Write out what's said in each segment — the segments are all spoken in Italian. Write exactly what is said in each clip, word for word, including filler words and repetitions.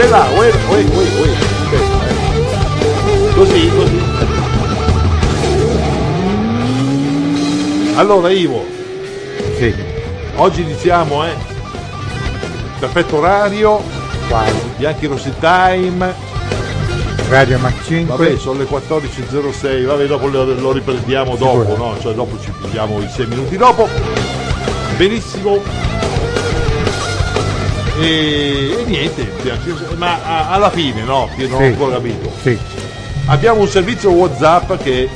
là, uè, uè, uè, uè. Così, così. Allora Ivo, sì. Oggi iniziamo, eh? Perfetto orario, Quasi. Bianchi Rossi Time, Radio Mac cinque. Vabbè, sono le quattordici e zero sei, vabbè, dopo lo, lo riprendiamo dopo, Sicuro. No? Cioè dopo ci pigliamo i sei minuti dopo. Benissimo. E, e niente, ma a, alla fine, no? Che non sì. ho ancora capito. Sì. Abbiamo un servizio WhatsApp che,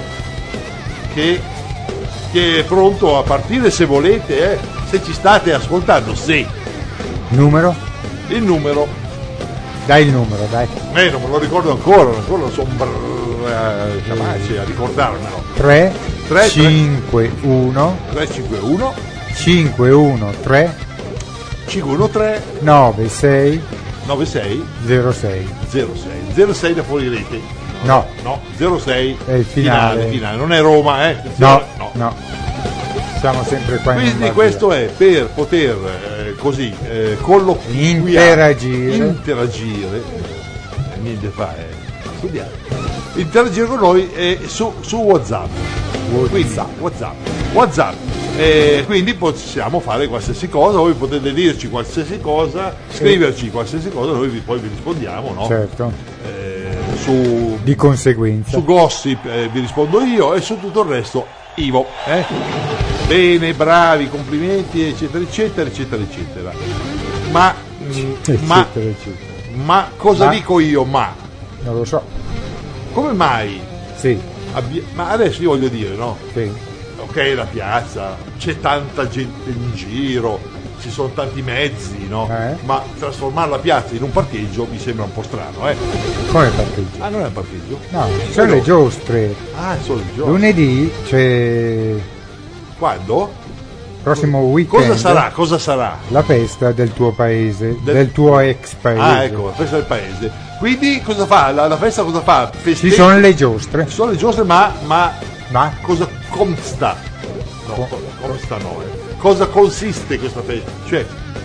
che, che è pronto a partire se volete, eh? Se ci state ascoltando, sì. Numero? Il numero. Dai il numero, dai. Eh, non me lo ricordo ancora, ancora sono br- eh, capace a ricordarmelo. tre cinque uno tre cinque uno cinque uno tre cinque uno tre nove sei nove sei zero sei zero sei zero sei da fuori rete. No. No, zero sei è il finale. finale, finale. Non è Roma, eh? No, no, no. Siamo sempre qua in Quindi questo è per poter eh, così eh, colloquiare, interagire interagire eh, niente fa, eh, studiare, interagire con noi eh, su, su WhatsApp. Quindi, WhatsApp, WhatsApp. Eh, quindi possiamo fare qualsiasi cosa, voi potete dirci qualsiasi cosa, scriverci qualsiasi cosa, noi vi, poi vi rispondiamo, no? Certo. Eh, su, di conseguenza. Su Gossip eh, vi rispondo io e su tutto il resto Ivo. Eh? Bene, bravi, complimenti, eccetera, eccetera, eccetera, eccetera. Ma, eccetera, ma, eccetera. ma cosa ma, dico io? Ma non lo so. Come mai? Sì. Abbi- ma adesso io voglio dire, no? Sì. Ok, la piazza, c'è tanta gente in giro, ci sono tanti mezzi, no? Eh? Ma trasformare la piazza in un parcheggio mi sembra un po' strano, eh? Come parcheggio? Ah, non è un parcheggio? No, ci sono le giostre. Ah, sono le giostre. Lunedì c'è. Quando? Prossimo weekend. Cosa sarà? Cosa sarà? La festa del tuo paese, del, del tuo ex paese. Ah, ecco, la festa del paese. Quindi cosa fa? La, la festa cosa fa? Festeggi... Ci sono le giostre. Ci sono le giostre, ma, ma, ma? cosa consta? No, Co- consta no. Eh. Cosa consiste questa festa? Cioè,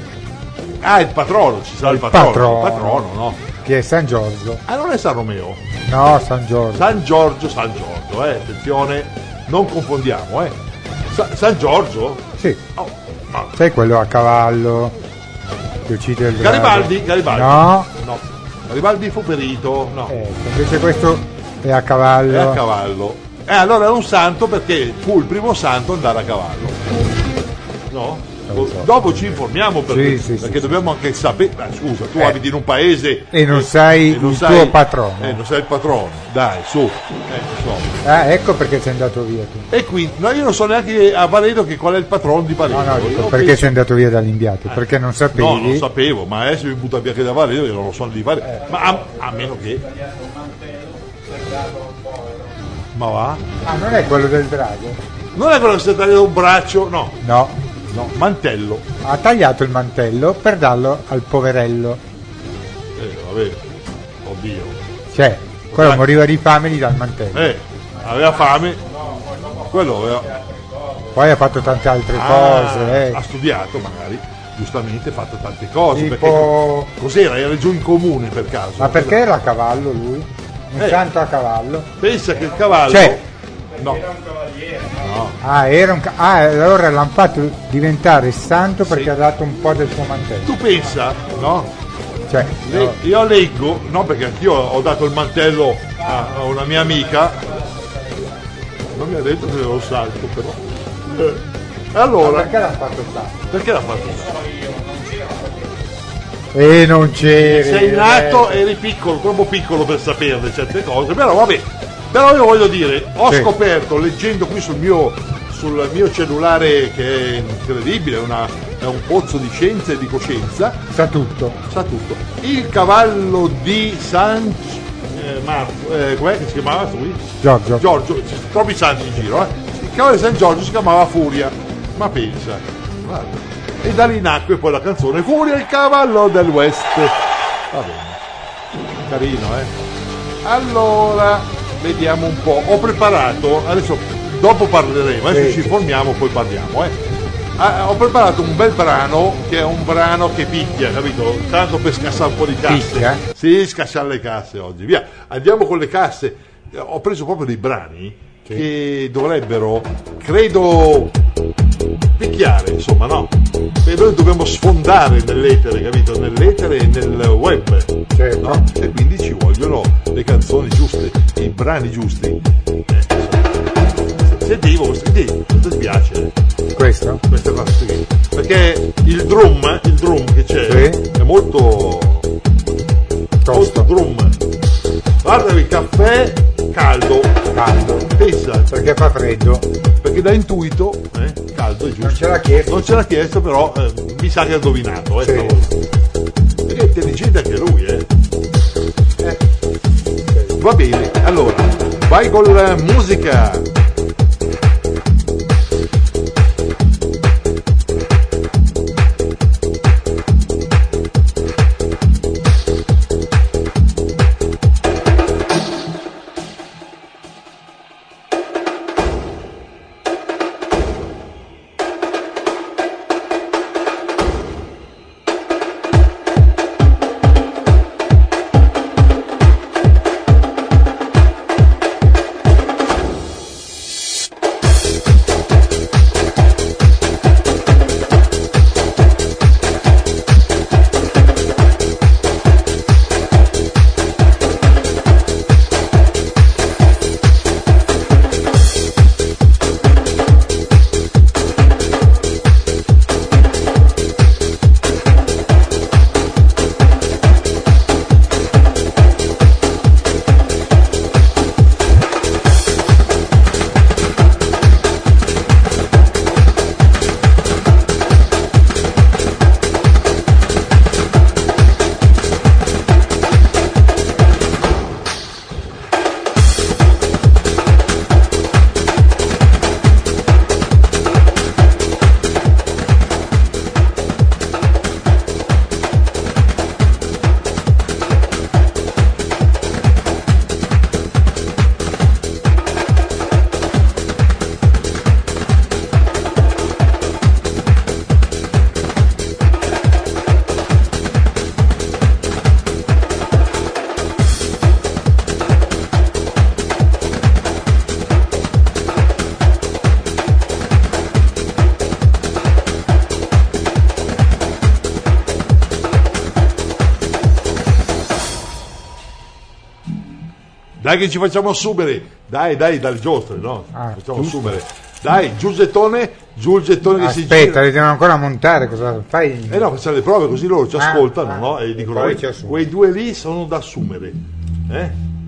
ah, il patrono, ci sarà il, il patrono, patrono. Il patrono, no? Che è San Giorgio. Ah, non è San Romeo? No, San Giorgio. San Giorgio, San Giorgio, eh, attenzione, non confondiamo, eh. Sa- San Giorgio? Sì. Oh, no. Sai quello a cavallo che uccide il Garibaldi? drago? Garibaldi? No. No. Garibaldi fu perito, no. Eh, invece questo è a cavallo. È a cavallo. Eh, allora è un santo perché fu il primo santo ad andare a cavallo. No? So. Dopo ci informiamo perché, sì, sì, perché sì, dobbiamo anche sapere. Ah, scusa, tu eh. abiti in un paese e non e, sai e non il sai, tuo patrono. Eh, non sai il patrono, dai, su. Eh, ah, ecco perché sei andato via tu. E quindi, no, io non so neanche a Valerio che qual è il patrono di Valerio. No, no, dico, perché penso... sei andato via dall'inviato? Eh. Perché non sapevi? No, non sapevo, ma adesso mi butta via che da Valerio, io non lo so di Valerio. Eh. Ma a, a meno che. Ma va? Ah, non è quello del drago? Non è quello che si è tagliato un braccio, no. No. No, mantello. Ha tagliato il mantello per darlo al poverello. Eh, vabbè. Oddio. Cioè, quello Dai. moriva di fame e gli dà il mantello. Eh, aveva fame. Quello aveva. Poi ha fatto tante altre ah, cose. Eh. Ha studiato magari. Giustamente ha fatto tante cose. Tipo... Perché cos'era? Era giù in comune per caso. Ma perché era a cavallo lui? Un eh, santo a cavallo? Pensa che il cavallo. Cioè, no. Era un cavaliere. No. Ah, era un ca- ah, allora l'hanno fatto diventare santo perché sì. ha dato un po' del suo mantello. Tu pensa, no? Cioè, Le- no. Io leggo, no, perché anch'io ho dato il mantello a, a una mia amica. Non mi ha detto che ero salto, però. Eh. Allora. Ma perché l'hanno fatto santo? Perché l'ha fatto? E non c'eri. Sei nato, eri piccolo, troppo piccolo per saperne certe cose, però vabbè. Però io voglio dire, ho sì. scoperto, leggendo qui sul mio, sul mio cellulare, che è incredibile, è, una, è un pozzo di scienza e di coscienza. Sa tutto. Sa tutto. Il cavallo di San... Eh, Marco, eh, com'è che si chiamava lui? Giorgio. Giorgio, ci sono troppi santi in giro, eh. Il cavallo di San Giorgio si chiamava Furia. Ma pensa, guarda. E da lì nacque poi la canzone Furia il cavallo del West. Va bene. Carino, eh. Allora... Vediamo un po', ho preparato, adesso dopo parleremo, adesso sì, ci informiamo, poi parliamo. Eh. ah, ho preparato un bel brano che è un brano che picchia, capito? Tanto per scassare un po' di casse. Picchia? Sì, scassare le casse oggi. Via, andiamo con le casse. Ho preso proprio dei brani sì. che dovrebbero, credo, picchiare, insomma, no? E noi dobbiamo sfondare nell'etere, capito? Nell'etere e nel web. Certo. No? E quindi ci vogliono le canzoni giuste, i brani giusti. Sentivo, sentivo, cosa ti piace? Questo? Questa cosa qui. Perché il drum, il drum che c'è Sì. è molto Tosto. molto drum. Guarda il caffè caldo, Caldo. pensa, Perché fa freddo. perché da intuito, eh, caldo è giusto. Non ce l'ha chiesto. Non ce l'ha chiesto, però eh, mi sa che ha indovinato, eh, Sì. stavolta. Perché è intelligente anche lui, eh. Eh, Va bene, allora, vai con la musica. Dai che ci facciamo assumere, dai dai dal giostre, no? Ah, facciamo giusto. assumere. Dai, giù il gettone, giù il gettone che si Aspetta, gira. li devono ancora montare, cosa fai? Eh no, facciamo le prove così loro ci Ah, ascoltano, ah, no? E e dicono, poi "Eh, ci assumono." quei due lì sono da assumere. Eh?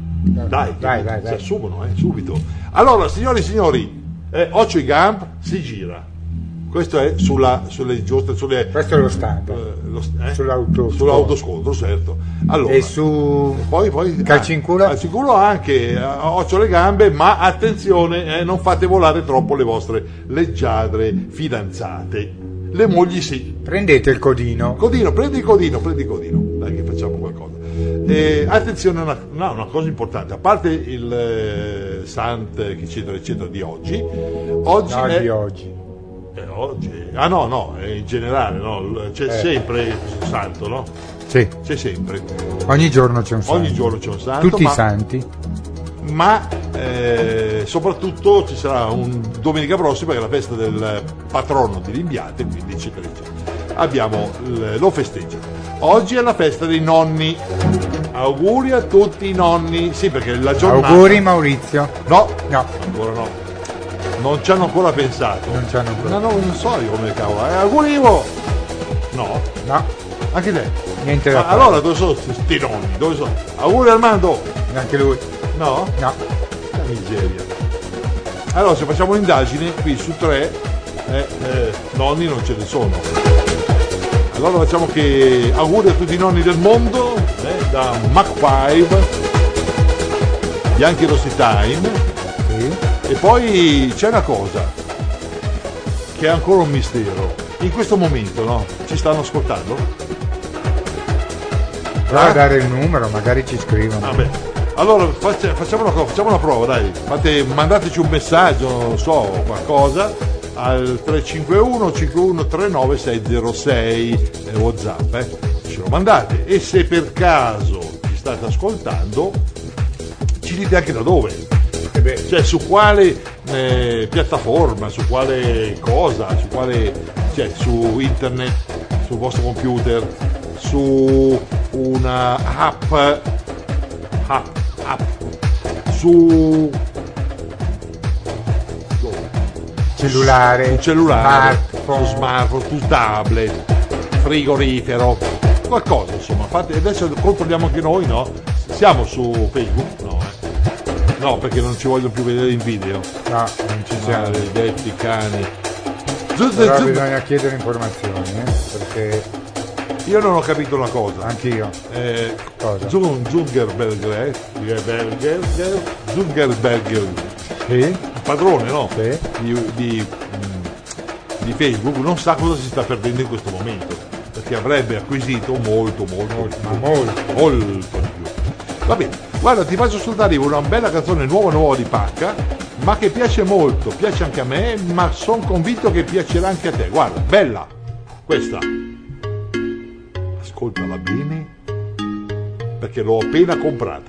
Dai, dai, dai, si dai. assumono, eh, subito. Allora, signori e signori, eh, occhio i gamb, si gira. Questo è sulla, sulle giostre, sulle... Questo è lo standard. eh, lo- eh? Sull'autoscontro. Sull'autoscontro, certo. Allora, E su poi, poi calci in culo? calci in culo anche, eh, occhio alle gambe, ma attenzione, eh, non fate volare troppo le vostre leggiadre fidanzate. Le mogli sì. Prendete il codino. Codino, prendi il codino, prendi il codino, dai che facciamo qualcosa. Eh, attenzione a una, no, una cosa importante, a parte il eh, Sant eccetera eccetera di oggi, oggi No, è, di oggi. eh, oggi, ah no no, è in generale, no, c'è Eh. sempre il santo, no? Sì, C'è sempre, ogni giorno c'è un santo. ogni giorno c'è un santo, Tutti ma, i santi. ma eh, soprattutto ci sarà un domenica prossima che è la festa del patrono di Limbiate, quindi eccetera eccetera. Abbiamo l- lo festeggia. Oggi è la festa dei nonni. Auguri a tutti i nonni. Sì, perché la giornata. Auguri Maurizio. No, No, ancora no. Non ci hanno ancora pensato. non c'hanno ancora. No, no, non so io come cavolo. Eh, auguri Ivo! No, No, anche te. niente da Ah, fare. allora dove sono sti nonni? Dove sono? Auguri Armando! Anche lui. No? No. Che miseria. Allora, se facciamo un'indagine qui su tre, eh, eh, nonni non ce ne sono. Allora facciamo che auguri a tutti i nonni del mondo, eh, da Mac cinque, Bianchi Rossi Time, Sì. e poi c'è una cosa che è ancora un mistero. In questo momento, no? Ci stanno ascoltando? Prova Ah? a dare il numero, magari ci scrivono. Vabbè. Allora faccia- facciamo una, co- facciamo una prova, dai. Fate, mandateci un messaggio, non so, qualcosa. al tre cinque uno cinque uno tre nove sei zero sei, eh, WhatsApp, eh. Ce lo mandate, e se per caso ci state ascoltando ci dite anche da dove, Eh beh, cioè su quale eh, piattaforma, su quale cosa, su quale, cioè su internet, sul vostro computer, su una app, app, app su cellulare, un cellulare, smartphone. su smartphone, su tablet, frigorifero, qualcosa insomma. Fate, adesso controlliamo anche noi, no? Siamo su Facebook? No, eh. No, perché non ci vogliono più vedere in video. No, non ci siamo. Maledetti cani. Zu- Però zu- bisogna chiedere informazioni, eh, perché Io non ho capito una cosa. anch'io. Eh, Cosa? Zung- Zungerberger, eh? Berger, Zungerberger, Sì? il padrone, no? Sì. Di, di, mh, di Facebook, non sa cosa si sta perdendo in questo momento, perché avrebbe acquisito molto, molto, Molto, di ma più. molto. Molto di più. Va bene, guarda, ti faccio ascoltare una bella canzone nuova nuova di Pacca, ma che piace molto, piace anche a me, ma sono convinto che piacerà anche a te. Guarda, bella questa. Ascoltala bene, perché l'ho appena comprata.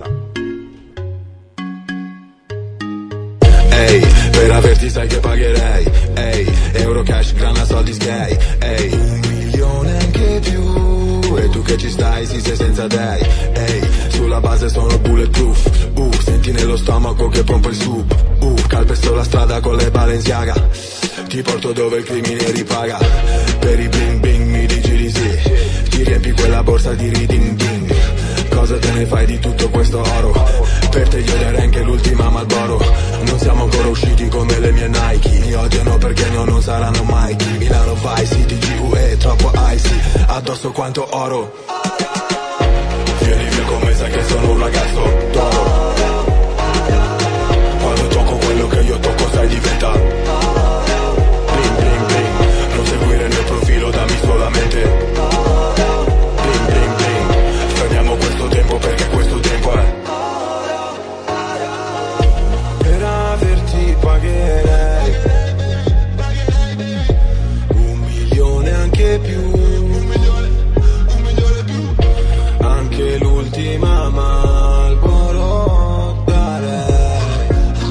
Ehi, per averti sai che pagherei. Ehi, euro cash, grana, soldi sgay. Ehi, un milione anche più. E tu che ci stai, sì, sei senza dei. Ehi, sulla base sono bulletproof. Uh, senti nello stomaco che pompo il sub. Uh, calpesto la strada con le Balenciaga. Ti porto dove il crimine ripaga. Per i bling bling mi dici di sì. Ti riempi quella borsa di reading ding. Cosa te ne fai di tutto questo oro? Per te io darei anche l'ultima Marlboro. Non siamo ancora usciti come le mie Nike. Mi odiano perché no, non saranno mai. Milano Vice City, G U E, troppo icy. Addosso quanto oro. Vieni via con me, sai che sono un ragazzo d'oro. Quando tocco quello che io tocco sai diventa bling bling bling. Non seguire il mio profilo, dammi solamente bling bling bling. Fermiamo questo tempo perché questo tempo è. Per averti pagherei un milione anche più. Anche l'ultima Marlboro darei.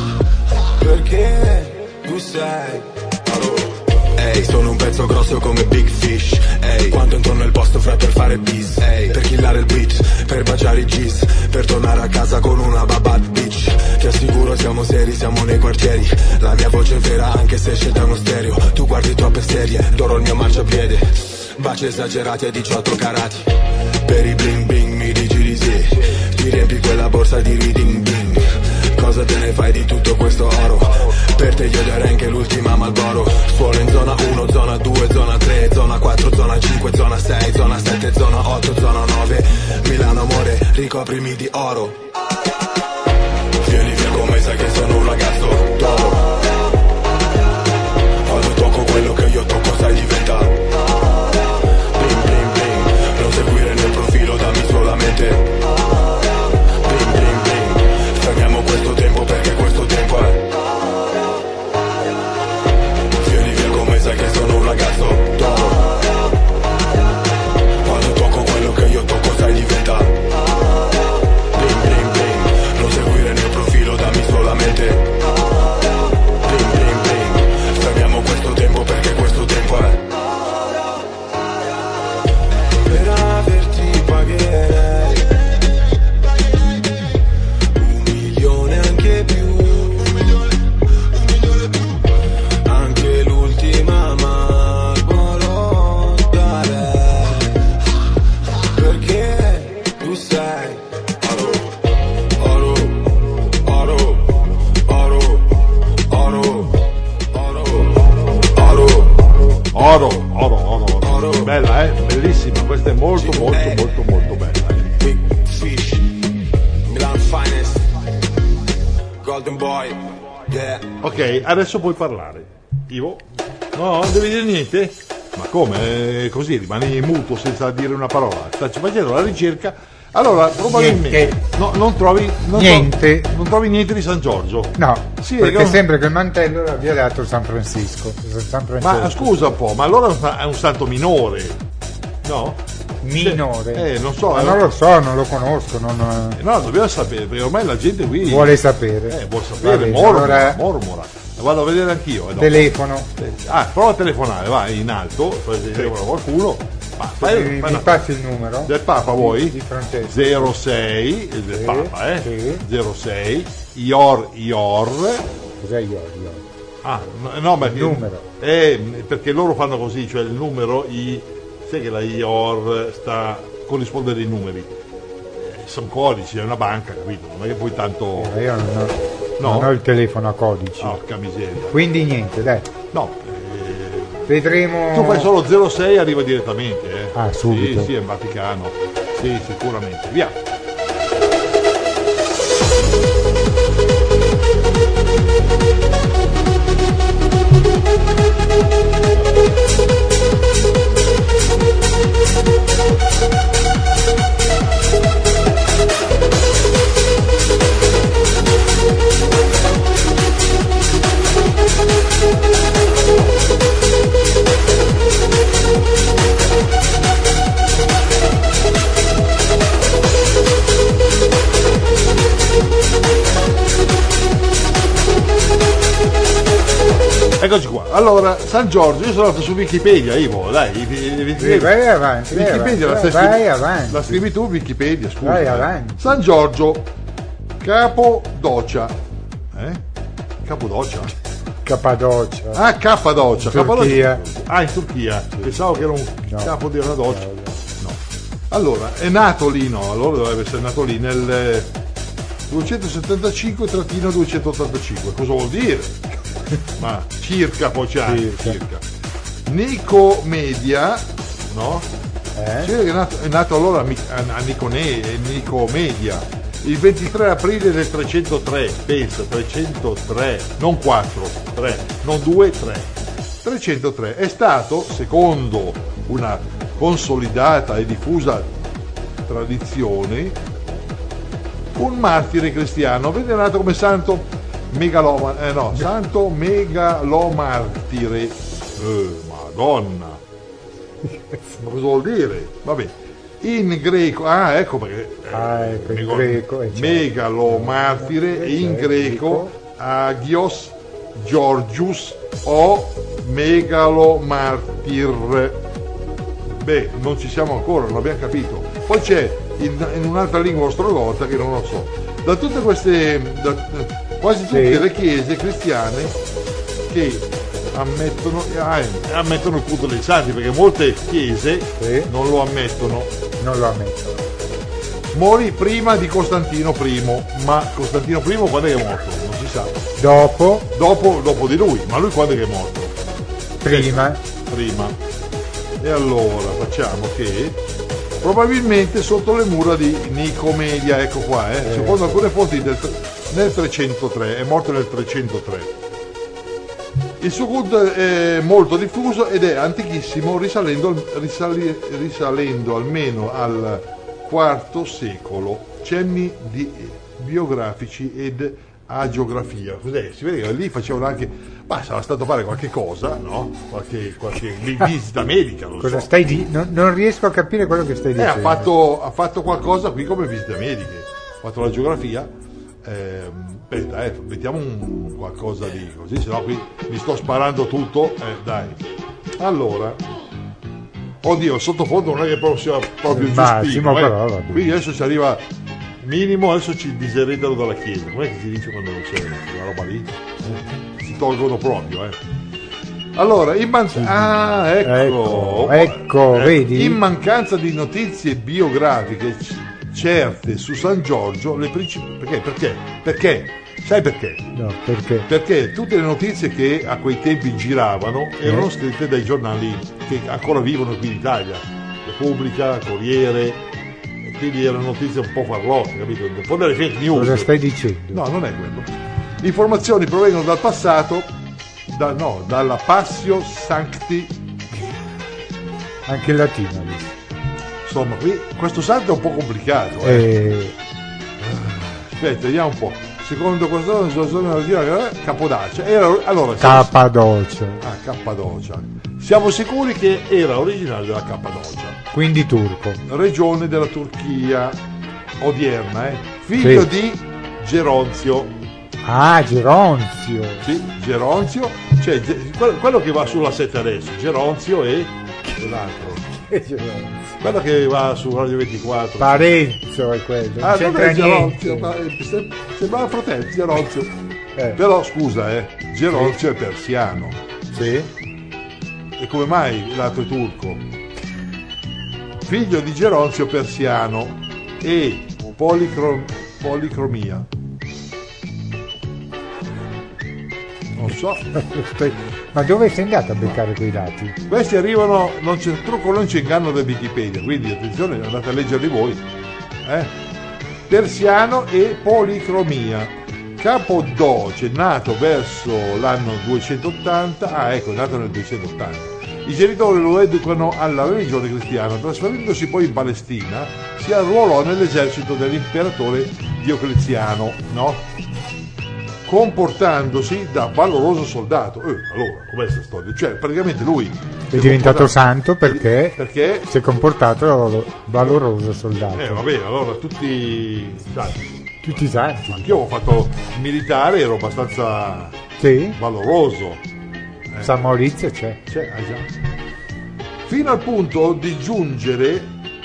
Perché tu sei. Ehi, sono un pezzo grosso come Big Fish. Ehi, quando entro nel posto fra per fare bis. Ehi, per killare il beat, per baciare i G's, per tornare a casa con una bad bitch. Ti assicuro siamo seri, siamo nei quartieri. La mia voce è vera anche se esce da uno stereo. Tu guardi troppe serie, d'oro il mio marciapiede. Baci esagerati a diciotto carati. Per i bling bling mi dici di sì. Ti riempi quella borsa di reading ding. Cosa te ne fai di tutto questo oro? Per te io darei anche l'ultima Marlboro. Suolo in zona uno, zona due, zona tre, zona quattro, zona cinque, zona sei, zona sette, zona otto, zona nove. Milano amore, ricoprimi di oro. Vieni via con me, sai che sono un ragazzo d'oro. Quando tocco quello che io tocco sai diventa bling bling bling. Non seguire il mio profilo, dammi solamente bling bling bling. Fermiamo questo tempo perché questo tempo è. Vieni via con me, sai che sono un ragazzo d'oro. Quando tocco quello che io tocco sai diventa bling bling bling. Non seguire il mio profilo, dammi solamente bling bling bling. Fermiamo questo tempo perché questo tempo è. Per averti pagherei un milione anche più. Anche l'ultima Marlboro darei. Perché tu sei oro, oro, oro, oro, oro, oro, Oro, oro, oro, oro. Oro. Bella, eh? Bellissima, questa è molto, molto, Eh. molto, molto bella. eh. Big Fish, Milan Finest, Golden Boy, yeah. Ok, adesso puoi parlare. Ivo? No, non devi dire niente? Ma come? Eh, così rimani muto senza dire una parola. Sta facendo la ricerca Allora, probabilmente Niente. no, non trovi non Niente. tro- non trovi niente di San Giorgio. No, Sì, perché che- sembra che il mantello l'abbia dato San Francisco. San Francesco. Ma scusa un po', ma allora è un sa- è un santo minore, no? Minore. Eh, non so, Ma eh, non lo so, non lo conosco, non Eh, No, dobbiamo sapere, perché ormai la gente qui vuole sapere. eh, vuol Va sapere, bene, mormora, allora mormora. La vado a vedere anch'io. eh, dopo. telefono. Ah, prova a telefonare, vai in alto, poi se telefona qualcuno. Ma fai, mi, fai mi una- passi il numero? del Papa vuoi? Di Francesco. zero sei, il del Sì, Papa, eh? sì. zero sei, Ior Ior. Cos'è io? io? Ah, no, no, ma Il numero. Eh, perché loro fanno così, cioè il numero, i, sai che la Ior sta a corrispondere ai numeri. Eh, sono codici, è una banca, capito? Non è che poi tanto. Eh, Io non ho, No. non ho il telefono a codici. Porca miseria. Quindi niente, dai. No, eh, Vedremo. tu fai solo zero sei, arriva direttamente, eh. Ah, subito. Sì, sì, è in Vaticano. Sì, sicuramente. Via. Eccoci qua. Allora, San Giorgio, io sono andato su Wikipedia, Ivo, dai. i- i- i- Sì, vai avanti, vai Wikipedia la, avanti, stai vai scri- avanti. la scrivi tu, Wikipedia, scusa. Vai eh. avanti. San Giorgio, Capodoccia. Eh? Capodoccia? Cappadocia. Ah, Cappadocia. In Turchia. Cappadocia. Ah, in Turchia. Pensavo che era un No. capo di una doccia. No. Allora, è nato lì, no? Allora dovrebbe essere nato lì nel eh, duecentosettantacinque duecentottantacinque. Cosa vuol dire? Ma circa poi c'è anche, Circa. circa. Nicomedia, no? Eh? Si vede che è nato, è nato allora a, Mi- a, a Nicone- Nicomedia il ventitré aprile del trecentotre, pensa, trecentotre, non quattro, tre, non due, tre. trecentotre è stato, secondo una consolidata e diffusa tradizione, un martire cristiano venerato come santo megaloma, eh no, santo megalomartire. Eh, Madonna! Ma cosa vuol dire? Vabbè. In greco, ah ecco perché eh, Ah, ecco, in mego- greco, eh, certo. megalomartire, Eh, e in certo, greco dico. Agios Georgius o megalomartir. Beh, non ci siamo ancora, non abbiamo capito. Poi c'è in, in un'altra lingua ostrogota che non lo so. Da tutte queste, da, quasi tutte Sì. le chiese cristiane che ammettono, ah, eh, ammettono il culto dei santi, perché molte chiese Sì. non lo ammettono. Non lo ammetto. Morì prima di Costantino I, ma Costantino I quando è che è morto? Non si sa. Dopo, Dopo, dopo di lui, ma lui quando è che è morto? prima, Prima. E allora facciamo che probabilmente sotto le mura di Nicomedia, ecco qua, eh, secondo alcune fonti del, nel trecentotre, è morto nel trecentotre. Il suo culto è molto diffuso ed è antichissimo, risalendo, al- risali- risalendo almeno al quarto secolo. Cenni di biografici ed agiografia. Cos'è? Si vede che lì facevano anche, ma sarà stato fare qualche cosa, no? Qualche, qualche visita medica, lo cosa so. stai di- non, non riesco a capire quello che stai Eh, dicendo. ha fatto, ha fatto qualcosa qui come visite mediche. Ha fatto la geografia. Ehm, aspetta, eh, mettiamo un qualcosa di così, sennò qui mi sto sparando tutto. Eh, dai. Allora. Oddio, il sottofondo non è che proprio sia proprio Ma, giustino. sì, ma eh. però, va bene. Qui adesso ci arriva minimo, adesso ci diseredano dalla chiesa. Com'è che si dice quando non c'è quella roba lì? Eh, Si tolgono proprio, eh. Allora, in man- ah, ecco, Ecco, ecco, vedi? in mancanza di notizie biografiche c- certe su San Giorgio, le princip- perché? Perché? Perché? Sai perché? No, perché? Perché tutte le notizie che a quei tempi giravano erano Eh. scritte dai giornali che ancora vivono qui in Italia, Repubblica, Corriere, e quindi erano notizie un po' farlocche, capito? Un po' delle fake news. Cosa stai dicendo? No, non è quello. Informazioni provengono dal passato, da, no, dalla Passio Sancti, Anche il latino lì. insomma, qui questo santo è un po' complicato. Eh. Eh, Aspetta, vediamo un po'. Secondo questo Capodaccia. Era, allora, siamo, Cappadocia, ah, Cappadocia. Siamo sicuri che era originario della Cappadocia, quindi turco. regione della Turchia odierna, eh. Figlio Sì. di Geronzio. Ah, Geronzio. Sì, Geronzio, cioè Ge- quello, quello che va sulla sette adesso, Geronzio e l'altro. Quello che va su Radio ventiquattro. Parenzo è quello, non Ah, non c'entra è Geronzio, niente. ma è- se- sembrava fratello, Geronzio. Eh, Però scusa, eh, Geronzio è persiano. sì. E come mai l'altro è turco? Figlio di Geronzio persiano e policro- policromia. Non so. Ma dove sei andato a beccare quei dati? Questi arrivano, non c'è trucco, non c'è inganno da Wikipedia, quindi attenzione, andate a leggerli voi. Eh? Persiano e policromia. Capodoce, nato verso l'anno duecentottanta, ah ecco, è nato nel duecentottanta. I genitori lo educano alla religione cristiana, trasferendosi poi in Palestina, si arruolò nell'esercito dell'imperatore Diocleziano, no? Comportandosi da valoroso soldato. Eh, allora, com'è questa storia? Cioè, praticamente lui È diventato comportato- santo perché perché si è comportato valoroso soldato. eh vabbè, allora tutti sai, Tutti santi. anch'io ho fatto militare, ero abbastanza Sì, valoroso. San Maurizio c'è. Cioè, ah, già. Fino al punto di giungere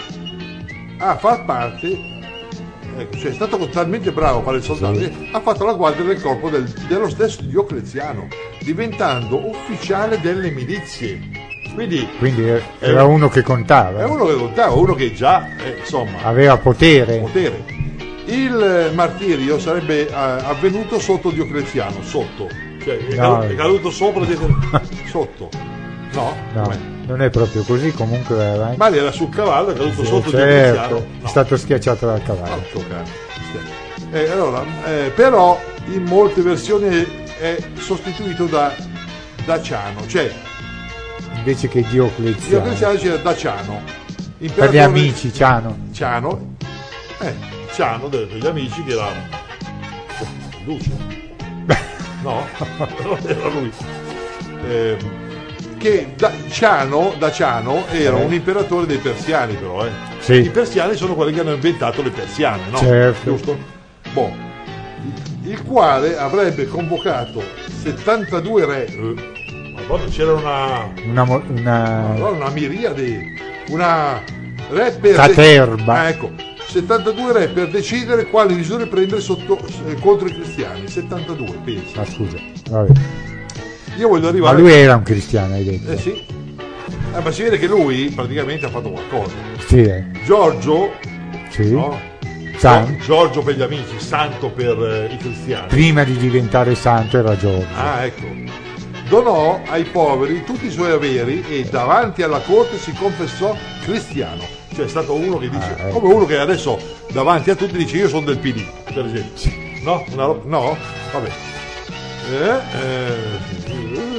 a far parte, ecco, cioè è stato talmente bravo a fare il soldato che ha fatto la guardia del corpo del- dello stesso Diocleziano, diventando ufficiale delle milizie. Quindi Quindi era uno che è contava, uno che contava, uno che già eh, insomma aveva potere. potere. Il martirio sarebbe eh, avvenuto sotto Diocleziano, sotto, cioè è, No. caduto, è caduto sopra di... sotto, no? No, Com'è? non è proprio così, comunque va avanti. Ma era sul cavallo, è caduto sotto Certo, Diocleziano. è No. stato schiacciato dal cavallo. Porco cane. Eh, allora, eh, però in molte versioni è sostituito da Daciano, cioè Invece che Diocleziano. Diocleziano c'era Daciano, Per gli imperatore amici, Ciano. Ciano, eh, Ciano de- degli amici che era Lucio, no? Non era lui. Eh, che da, Ciano, Daciano era Eh. un imperatore dei persiani, però, eh. Sì. I persiani sono quelli che hanno inventato le persiane, no? Certo. Giusto? Boh. Il, il quale avrebbe convocato settantadue re. Eh, Madonna, c'era una, Una, mo- una... Madonna, una miriade, una re per Caterba. Ah, ecco, settantadue re per decidere quali misure prendere sotto, eh, contro i cristiani. settantadue, pensi. Ma scusa, vabbè. Io voglio Ma arrivare. lui era un cristiano, hai detto. Eh sì. Eh, ma si vede che lui praticamente ha fatto qualcosa. Sì, eh. Giorgio, Sì. no? San- Giorgio per gli amici, santo per eh, i cristiani. Prima di diventare santo era Giorgio. Ah, ecco. Donò ai poveri tutti i suoi averi e davanti alla corte si confessò cristiano. Cioè è stato uno che dice, Ah, ecco. come uno che adesso davanti a tutti dice io sono del P D, per esempio. No? Una roba- no? Vabbè. Eh,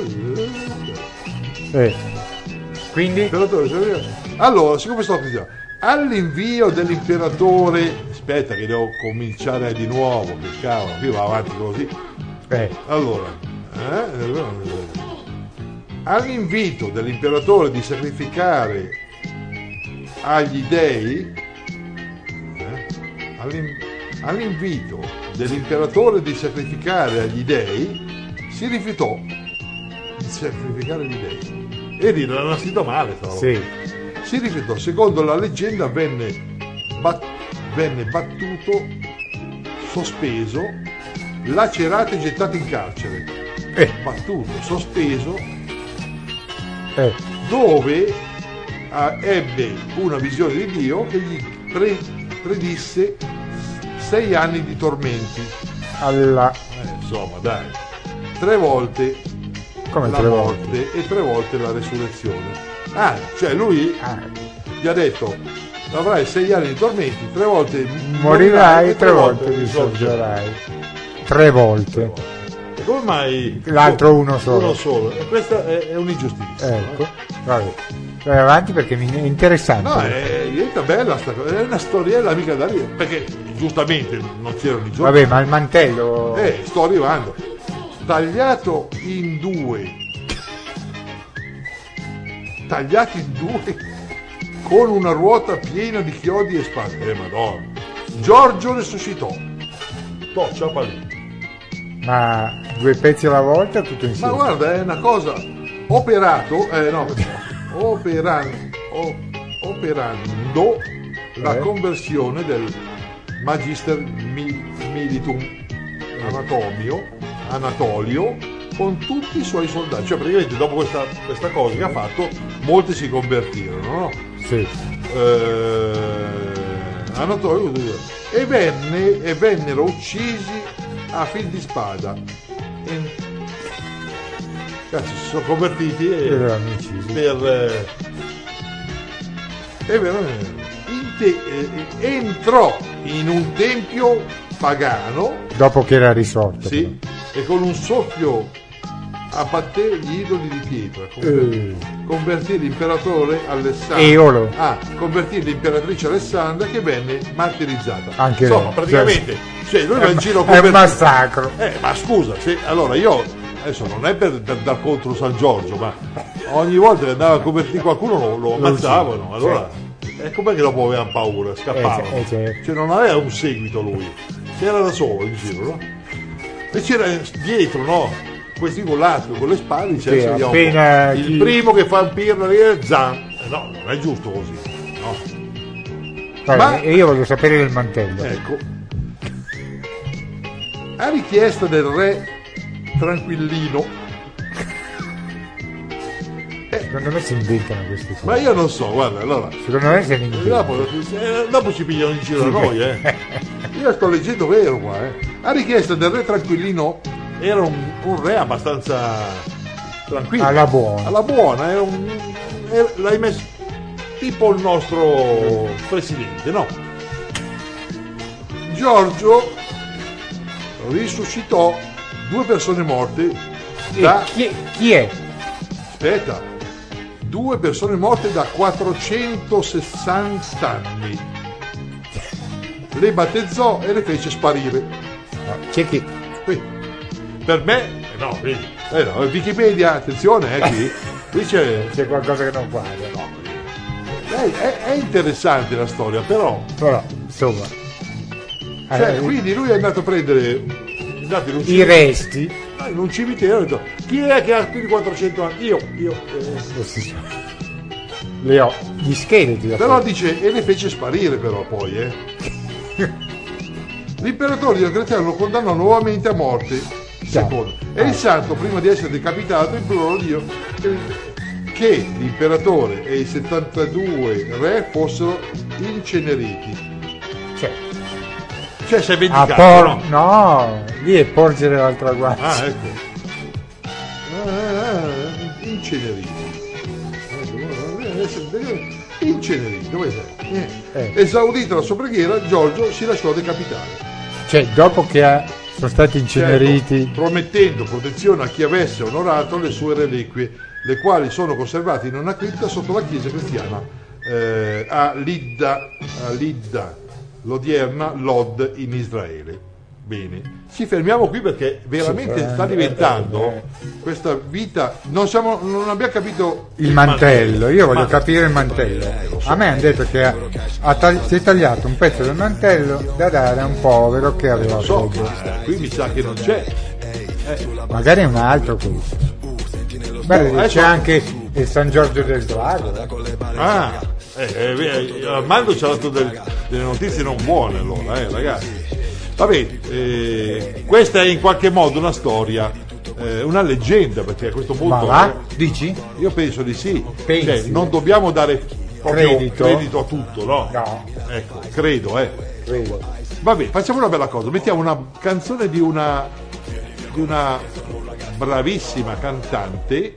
eh, Eh. Quindi? Imperatore, cioè, allora, siccome sto dicendo, all'invio dell'imperatore, aspetta che devo cominciare di nuovo, che cavolo, qui va avanti così. Eh. Allora, eh, all'invito dell'imperatore di sacrificare agli dei, eh, all'in- all'invito dell'imperatore di sacrificare agli dei, si rifiutò di sacrificare gli dei. E lì l'hanno scritto male, sta roba. Sì. Si rifiutò, secondo la leggenda venne, bat- venne battuto, sospeso, lacerato e gettato in carcere. Eh. Battuto, sospeso, Eh. dove ah, ebbe una visione di Dio che gli pre- predisse sei anni di tormenti. Alla... Eh, insomma, dai, tre volte Come la tre morte volte? e tre volte la resurrezione. Ah, cioè lui Ah. gli ha detto avrai sei anni di tormenti, tre volte Morirai e tre volte risorgerai. Tre volte. E come mai L'altro uno solo. Uno solo. E questa è, è un'ingiustizia. Ecco. Vabbè. vai avanti perché mi è interessante. No, è, diventa bella sta cosa, è una storiella mica da ridere, perché giustamente non c'erano i giorni. Vabbè, ma il mantello... Eh, sto arrivando. Tagliato in due. Tagliato in due con una ruota piena di chiodi e spade. Eh, madonna. Giorgio resuscitò. To, ciao lì. Ma due pezzi alla volta o tutto Ma insieme? guarda, è una cosa operato, eh no, operando, o- operando la Eh. conversione del Magister Mi- Militum Anatomio, Anatolio, con tutti i suoi soldati. Cioè praticamente dopo questa, questa cosa che ha fatto, molti si convertirono, no? Sì. Eh, Anatolio e, venne, e vennero uccisi a fil di spada. E, cazzo, si sono convertiti e, Erano amici. per eh, e veramente in te- eh, entrò in un tempio pagano, Dopo che era risorto. sì, e con un soffio abbatté gli idoli di pietra, conver- Eh. convertì l'imperatore Alessandro, Eolo. ah, convertì l'imperatrice Alessandra che venne martirizzata. Anche insomma, lei. praticamente, cioè, lui va in giro È un convertito. massacro. Eh, ma scusa, se, allora io adesso non è per, per dar contro San Giorgio, ma ogni volta che andava a convertire qualcuno lo, lo ammazzavano. Allora, è com'è che dopo avevano paura, scappavano. Eh, sì, eh, certo. Cioè non aveva un seguito lui, c'era da solo in giro, no? E c'era dietro, no? Questi con l'arco, con le spalle, Sì, c'era vediamo un appena po'. Il chi- primo che fa il pirla lì è Zan. Eh, no, non è giusto così, no? Guarda, Ma- e io voglio sapere del mantello. Ecco, a richiesta del re Tranquillino, Secondo me si inventano queste cose. ma io non so, guarda, allora, Secondo me se ne inventano. dopo, eh, dopo ci pigliano in giro a noi, eh. Io sto leggendo vero qua, eh. A richiesta del re Tranquillino, era un, un re abbastanza tranquillo. Alla buona. Alla buona, era un, era- l'hai messo tipo il nostro presidente, no? Giorgio risuscitò due persone morte E da... chi, chi è? Aspetta, due persone morte da quattrocentosessanta anni. Le battezzò e le fece sparire. No, c'è chi? Qui. Per me, eh no, vedi, eh no, Wikipedia, attenzione, eh, qui, qui c'è, C'è qualcosa che non quadra. è, è- è interessante la storia, però, Però, insomma. cioè, eh, quindi lui è andato a prendere, è andato in un I cimitero, resti. in un cimitero e ha detto, chi è che ha più di quattrocento anni? Io, io, eh. Le ho. Gli scheletri. Però dice, e le fece sparire però poi, eh. L'imperatore Diocleziano lo condannò nuovamente a morte, secondo. E il santo, prima di essere decapitato, implorò Dio che, che l'imperatore e i settantadue re fossero inceneriti. Cioè, Cioè si è a vendicato, por- no? no, lì è porgere l'altra guardia. Ah, ecco. Ah, inceneriti. Inceneriti, dove sei? Eh. Eh. Esaudita la sua preghiera, Giorgio si lasciò decapitare. Cioè, dopo che ha- sono stati inceneriti. Certo, promettendo protezione a chi avesse onorato le sue reliquie, le quali sono conservate in una cripta sotto la chiesa cristiana eh, a Lidda, a Lidda, l'odierna Lod in Israele. Bene, ci fermiamo qui perché veramente Sì, sta eh, diventando eh, questa vita. Non, siamo, non abbiamo capito Il mantello, io voglio Ma- capire il mantello. A me hanno detto che ha, ha tagli- si è tagliato un pezzo del mantello da dare a un povero che aveva Non so, freddo. ma qui mi sa che non c'è. Magari è un altro questo. Guarda, adesso- c'è anche il San Giorgio del Drago. Ah, eh, eh, eh, Armando ci ha dato del- delle notizie non buone allora, eh, ragazzi. Va bene, eh, questa è in qualche modo una storia, eh, una leggenda, perché a questo punto Ma va? Dici? io penso di sì. Pensi? Cioè, non dobbiamo dare proprio Credito? credito a tutto, no? No. Ecco, credo, eh. Credo. Va bene, facciamo una bella cosa, mettiamo una canzone di una di una bravissima cantante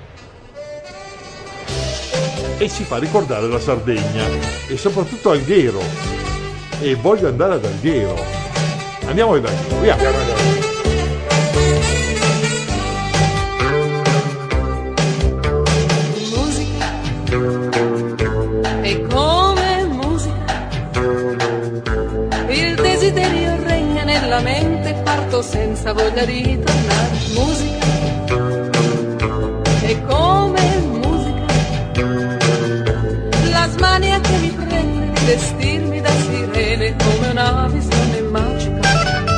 e ci fa ricordare la Sardegna e soprattutto Alghero, e voglio andare ad Alghero. Andiamo ad Alghero, via. Musica E come musica il desiderio regna nella mente, parto senza voglia di tornare. Musica, e come musica la smania che mi prende di vestirmi da sirene, come una visione magica.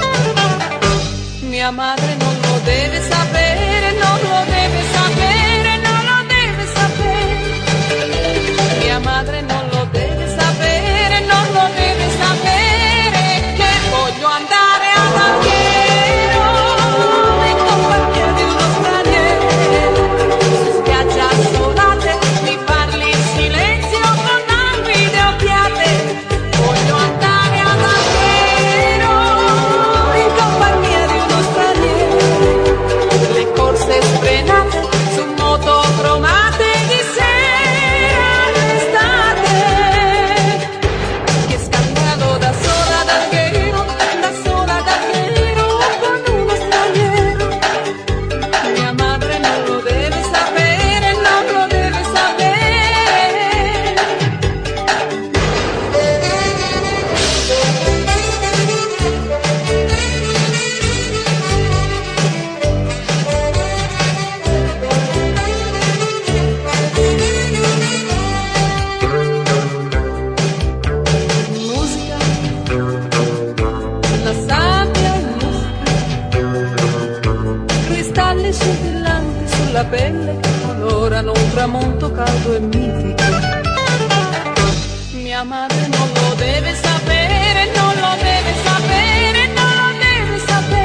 Mia madre non lo deve sapere, non lo deve sapere, non lo deve sapere. Mia madre non lo deve sapere, non lo deve sapere, che voglio andare ad Alghero in compagnia di uno straniero. Su spiaggia assolate mi parli in silenzio con languide occhiate. Voglio andare ad Alghero in compagnia di uno straniero. Le corse sfrenate su moto cromate di sera d'estate. Che scandalo, da sola ad Alghero, da sola ad Alghero con uno straniero. Mia madre non lo deve sapere, non lo deve sapere. Musica, la sabbia è musica, cristalli scintillanti sulla pelle che colorano un tramonto caldo e mitico. Mia madre non lo deve sapere, non lo deve sapere, non lo deve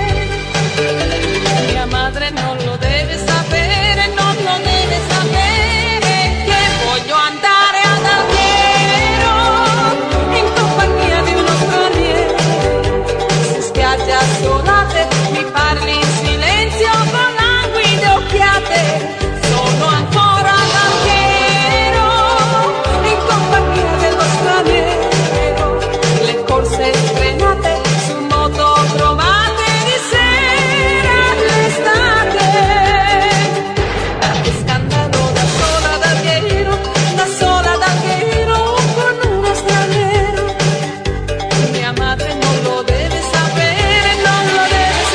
sapere. Mia madre non lo deve sapere, non lo deve sapere, che voglio andare ad Alghero in compagnia di uno straniero. Su spiagge assolate mi parli in silenzio con languide occhiate. Sono ancora ad Alghero in compagnia dello straniero. Le corse sfrenate su moto cromate di sera d'estate. Che scandalo, da sola ad Alghero, da sola ad Alghero con uno straniero. Mia madre non lo deve sapere, non lo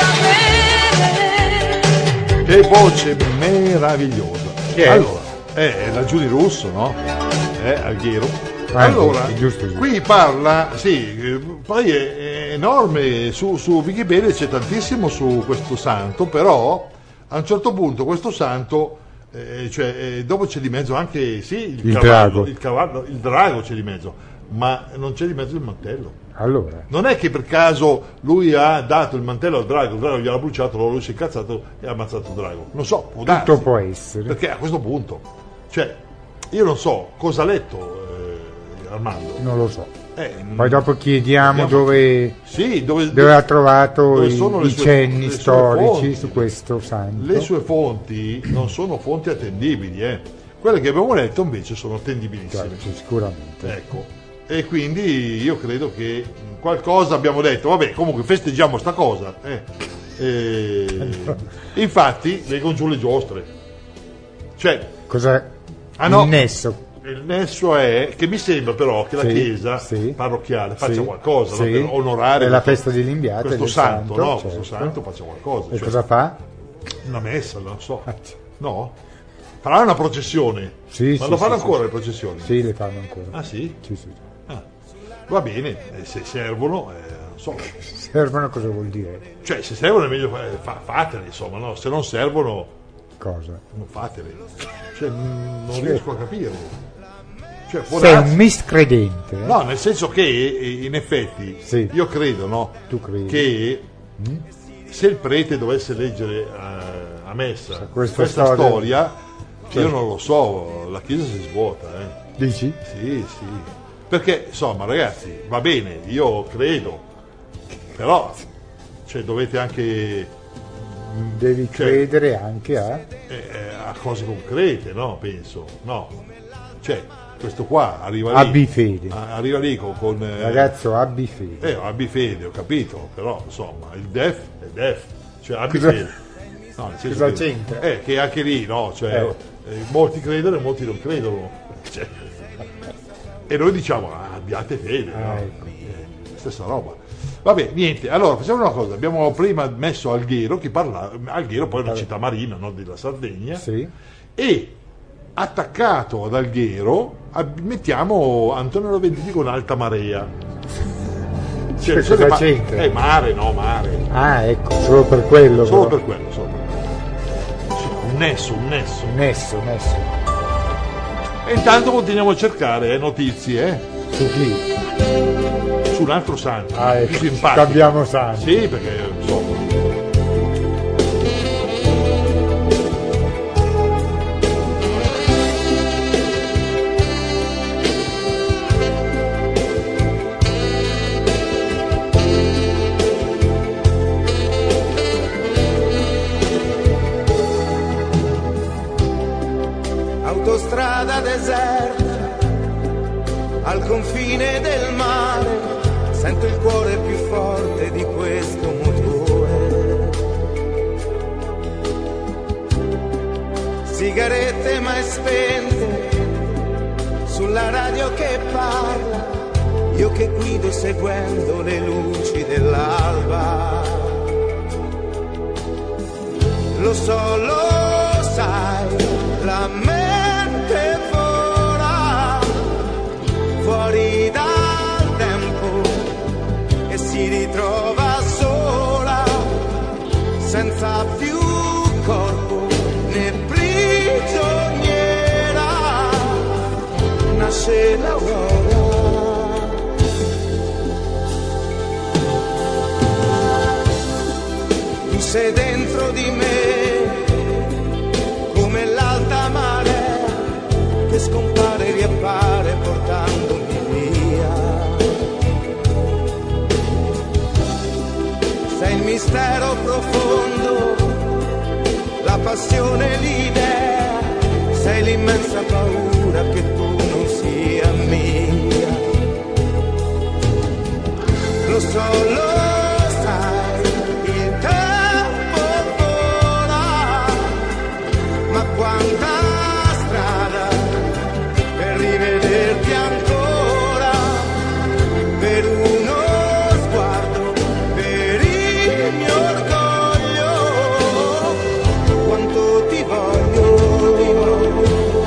deve sapere. Che voce meravigliosa. Chi è? Allora, è la Giulia Russo, no? È Alghero. Ah, Allora, è giusto, giusto. qui parla, sì, eh, poi è, è enorme, su, su Wikipedia c'è tantissimo su questo santo, però a un certo punto questo santo, eh, cioè, eh, dopo c'è di mezzo anche, sì, il, Il cavallo, drago. il cavallo, il drago c'è di mezzo, ma non c'è di mezzo il mantello. Allora, Non è che per caso lui ha dato il mantello al drago, il drago gliel'ha bruciato, allora lui si è incazzato e ha ammazzato il drago. Non so, può darsi. tutto può essere. Perché a questo punto, cioè, io non so cosa ha letto eh, Armando. Non lo so. Eh, Poi dopo chiediamo Abbiamo- dove, sì, dove, dove ha trovato dove i, sono le i sue- cenni le sue storici fonti. su questo santo. Le sue fonti non sono fonti attendibili, eh. Quelle che abbiamo letto invece sono attendibilissime. Certo, sì, sicuramente. Ecco. E quindi io credo che qualcosa abbiamo detto. Vabbè, comunque festeggiamo sta cosa. Eh. E... Infatti, leggo giù le giostre. Cioè, Cos'è Ah, no. il nesso? il nesso è che mi sembra però che la Sì, chiesa sì. parrocchiale faccia Sì, qualcosa, no? sì. Per onorare È la questo- festa di Limbiate, questo del santo, santo, no? certo. Questo santo faccia qualcosa. E cioè, cosa fa? Una messa, non so. Ah, No? Farà una processione. Sì, Ma sì, lo fanno sì, ancora sì. le processioni? Sì, le fanno ancora. Ah sì? Sì, sì. Ah. Va bene, eh, se servono, eh, non so. Servono cosa vuol dire? Cioè, se servono è meglio fa- fa- fatele, insomma, no? Se non servono, Cosa? non fatele. Cioè, mm, non riesco a capirlo. Cioè, può Sei darsi- un miscredente. eh? No, nel senso che eh, in effetti Sì. io credo, no? Tu credi? Che se il prete dovesse leggere eh, a messa questa questa, storia- storia, Cioè- io non lo so, la chiesa si svuota, eh. Dici? Sì, sì. Perché, insomma, ragazzi, va bene, io credo, però cioè, dovete anche Devi Cioè- credere anche a... eh, eh, a cose concrete, no? Penso, no? Cioè, questo qua arriva lì, Abbi fede. a- arriva lì con, con, eh, Ragazzo, abbi fede. Eh, abbi fede, ho capito, però insomma, il def è def, cioè abbi Cosa- fede. No, nel senso cosa che- c'entra? Eh, che anche lì, no, cioè, Eh. Eh, molti credono e molti non credono. Cioè, e noi diciamo, ah, abbiate fede, no? Ah, ecco. Eh, stessa roba. Vabbè, niente, allora facciamo una cosa, abbiamo prima messo Alghero, che parla, Alghero poi è una città marina, no, della Sardegna, Sì. e attaccato ad Alghero ab- mettiamo Antonello Venditti con Alta Marea. Cioè, Che so che cosa ma- c'entra? è mare, no, mare. Ah, ecco, solo per quello. Solo però. per quello, solo per quello. Sì, un nesso, un nesso. Nesso, nesso. E intanto continuiamo a cercare eh, notizie eh, Su chi? su un altro santo, Ah, più ecco, simpatico. cambiamo santo. Sì, perché insomma. Autostrada deserta, al confine del mare, sento il cuore più forte di questo motore. Sigarette mai spente, sulla radio che parla, io che guido seguendo le luci dell'alba. Lo so, lo sai, la mente vola fuori dal tempo e si ritrova sola, senza più corpo né prigioniera. Nasce l'aurora. Tu sei dentro di me come l'alta marea che scompare e riappare portandomi via. Sei il mistero profondo, la passione, l'idea, sei l'immensa paura che tu non sia mia. Lo so, lo sai, il tempo vola, ma quanta strada per rivederti ancora, per uno sguardo, per il mio orgoglio, quanto ti voglio, ti voglio.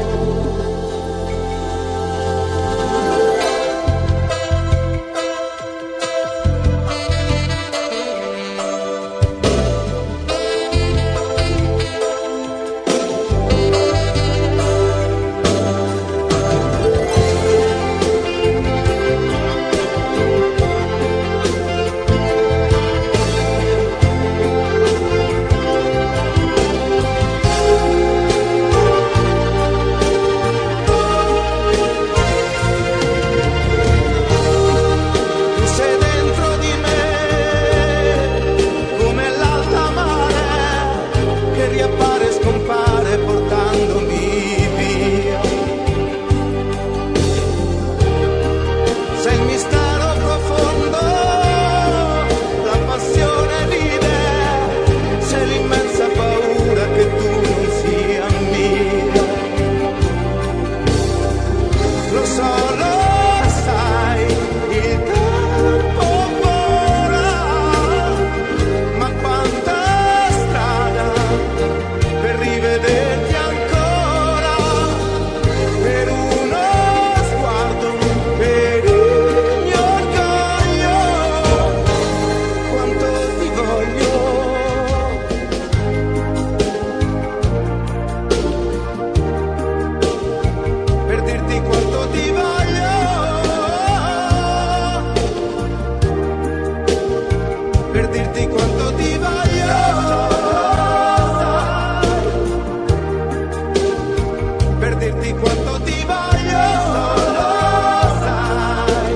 Tu sei dentro di me come l'alta marea che riappare e scompare portandomi via. Sei il mistero profondo, la passione, l'idea, sei l'immensa paura che tu non sia mia. Lo so, lo sai, il tempo vola, ma quanta strada per rivederti ancora, per uno sguardo, per il mio orgoglio, quanto ti voglio. Per dirti quanto ti voglio, per dirti quanto ti voglio, per dirti quanto ti voglio, lo sai.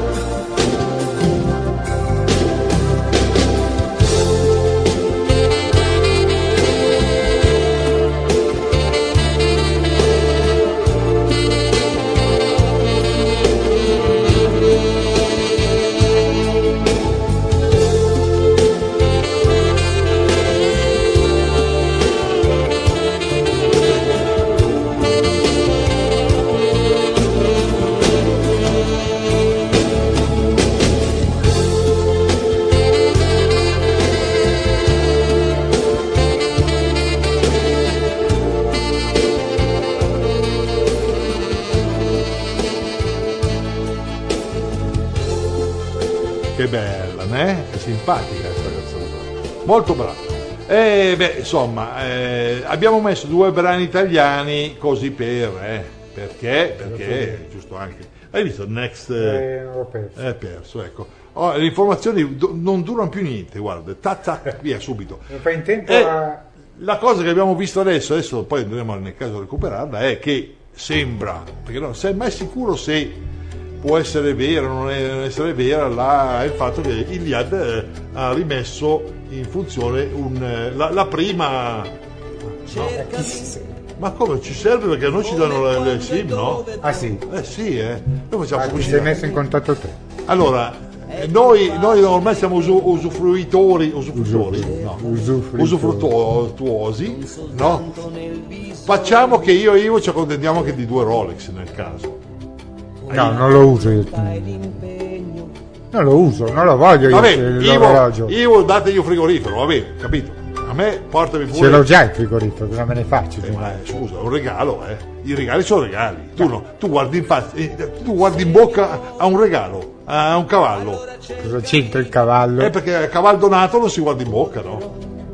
Che bella, né? È simpatica questa canzone. Molto brava. E beh, insomma, eh, abbiamo messo due brani italiani così per, eh, perché? Perché è giusto anche. Hai visto il Next? Eh, non l'ho perso. È perso, ecco. Oh, le informazioni do- non durano più niente, guarda, tac tac, via subito. Non fai in tempo Eh, a... La cosa che abbiamo visto adesso, adesso poi andremo nel caso a recuperarla, è che sembra, perché non sei mai sicuro se può essere vera o non, è- non essere vera, la- il fatto che Iliad eh, ha rimesso in funzione un, eh, la, la prima. Ma come ci serve? Perché a noi ci danno le, le SIM, no? Ah sì, Eh sì, eh. Noi facciamo ah, ti pubblicità. sei messo in contatto te. Allora, eh, noi, noi ormai siamo usu- usufruitori, usufruitori, no, Usufruitori. usufruttuosi, no? Facciamo che io e Ivo ci accontentiamo anche di due Rolex nel caso. No, non lo uso io. Non lo uso, non lo voglio io Vabbè, il- Ivo, l'orologio. Ivo dategli un frigorifero, va bene, capito? A me portami pure. Ce l'ho già il frigorifero, cosa me ne faccio? Eh, ma, eh, scusa, è un regalo, eh. I regali sono regali. Tu, no, tu guardi in faccia, eh, tu guardi in bocca a un regalo, a un cavallo. Cosa c'entra il cavallo? Eh, perché a cavallo donato non si guarda in bocca, no?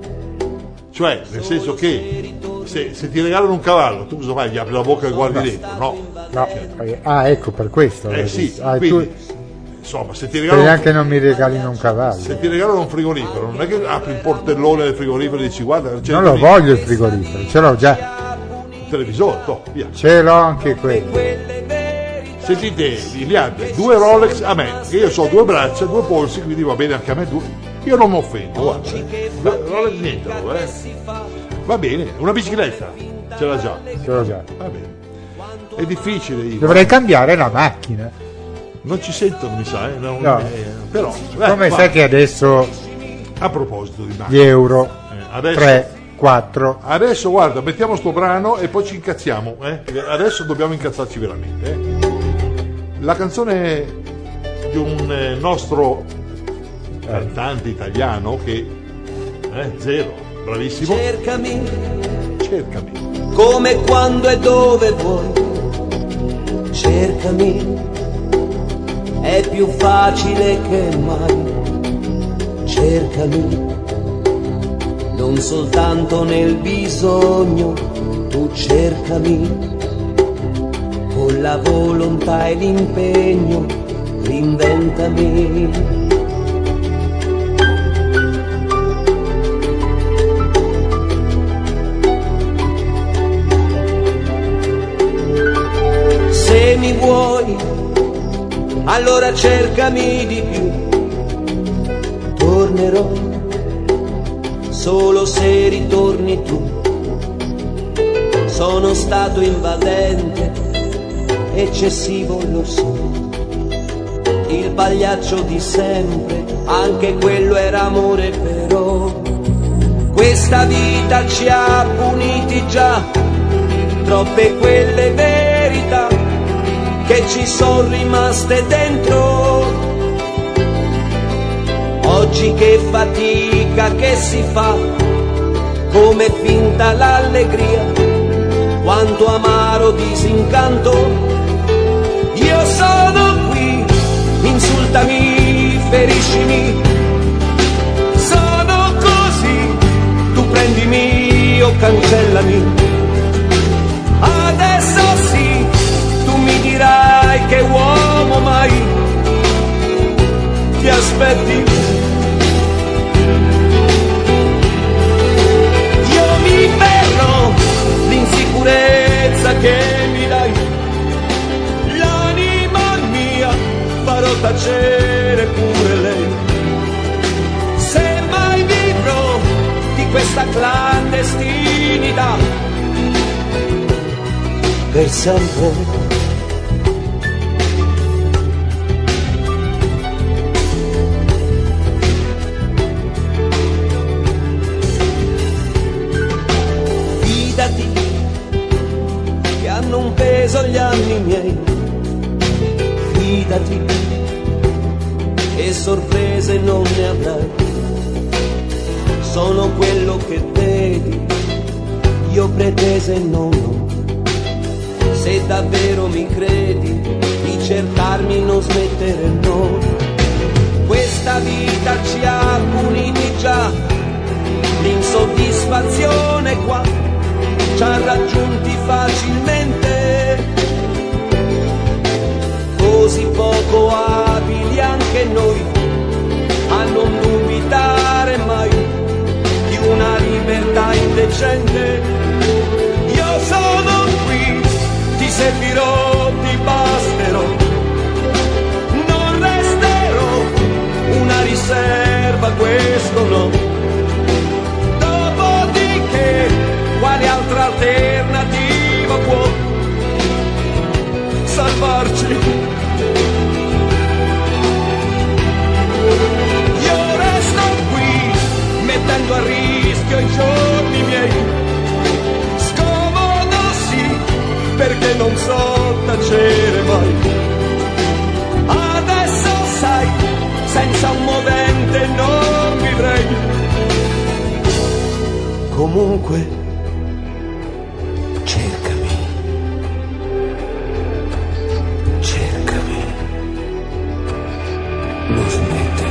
Cioè, nel senso che se, se ti regalano un cavallo, tu cosa fai? Gli apri la bocca e guardi dentro? No. No. eh, Ah, ecco, per questo. Eh sì, Ah, quindi, tu insomma, se ti speri regalano, anche non mi regalino un cavallo. se ti regalano un frigorifero, non è che apri il portellone del frigorifero e dici guarda, c'è Non il lo voglio il frigorifero, ce l'ho già. televisore, to, via. Ce l'ho anche quello. Sentite, Iliad, due Rolex a me, che io ho due braccia, due polsi, quindi va bene anche a me due. Io non mi offendo, guarda. eh. Rolex niente, eh. Va bene, una bicicletta, ce l'ha già. Ce l'ho già. Va bene. È difficile, Ivo. Dovrei cambiare la macchina. Non ci sentono, mi sa, eh, non- No. eh, però. eh, Come va. sai che adesso A proposito di gli macchine, euro eh, adesso, tre, quattro. adesso guarda, mettiamo sto brano e poi ci incazziamo. Eh? Adesso dobbiamo incazzarci veramente. eh. La canzone di un eh, nostro cantante italiano che eh, zero, bravissimo. Cercami Cercami. come, quando e dove vuoi. Cercami, è più facile che mai. Cercami, non soltanto nel bisogno, tu cercami, con la volontà e l'impegno, reinventami. Se mi vuoi, allora cercami di più. Tornerò solo se ritorni tu. Sono stato invadente, eccessivo lo so. Il pagliaccio di sempre, anche quello era amore, però questa vita ci ha puniti già, troppe quelle verità che ci sono rimaste dentro. Oggi che fatica che si fa, come finta l'allegria, quanto amaro disincanto. Io sono qui, insultami, feriscimi, sono così, tu prendimi o cancellami. Adesso sì, tu mi dirai che uomo mai ti aspetti. Io mi fermo, l'insicurezza che mi dai, l'anima mia farò tacere pure lei. Se mai vivrò di questa clandestinità per sempre. Fidati che hanno un peso gli anni miei, fidati e sorprese non ne avrai. Sono quello che vedi, io pretese non ho. Se davvero mi credi, di cercarmi non smettere no. Questa è qua, ci ha raggiunti facilmente, così poco abili anche noi a non dubitare mai di una libertà indecente. Io sono qui, ti servirò, ti basterò, non resterò una riserva, questo no. Dopodiché quale altra alternativa può salvarci? Io resto qui mettendo a rischio i giorni miei, scomodo sì perché non so tacere mai. Adesso sai, senza un movente non vivrei. Comunque cercami, cercami, non smettere.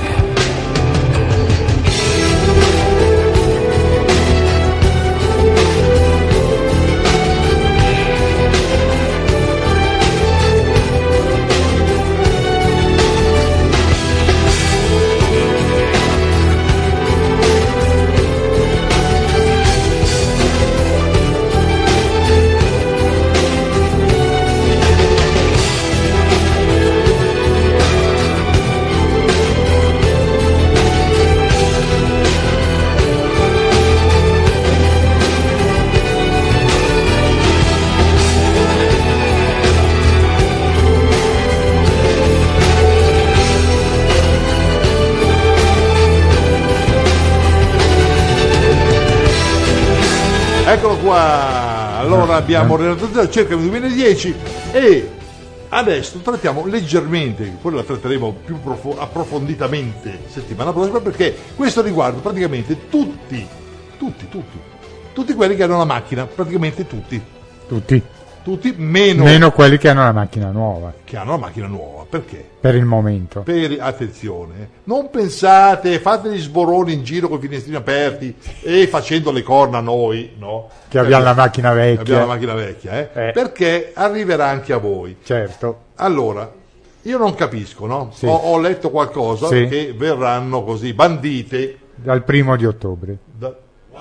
Eccolo qua, allora abbiamo Renato Zero, circa nel duemiladieci, e adesso trattiamo leggermente, poi la tratteremo più profo- approfonditamente settimana prossima, perché questo riguarda praticamente tutti, tutti, tutti, tutti quelli che hanno la macchina, praticamente tutti, Tutti. tutti meno, Meno quelli che hanno la macchina nuova, che hanno la macchina nuova, perché? per il momento. Per, attenzione, non pensate, fate gli sboroni in giro con i finestrini aperti e facendo le corna a noi, no? Che abbiamo la macchina vecchia. Abbiamo la macchina vecchia, eh? Eh. Perché arriverà anche a voi. Certo. Allora, io non capisco, no? Sì. Ho, ho letto qualcosa Sì. che verranno così bandite, Dal primo di ottobre. da-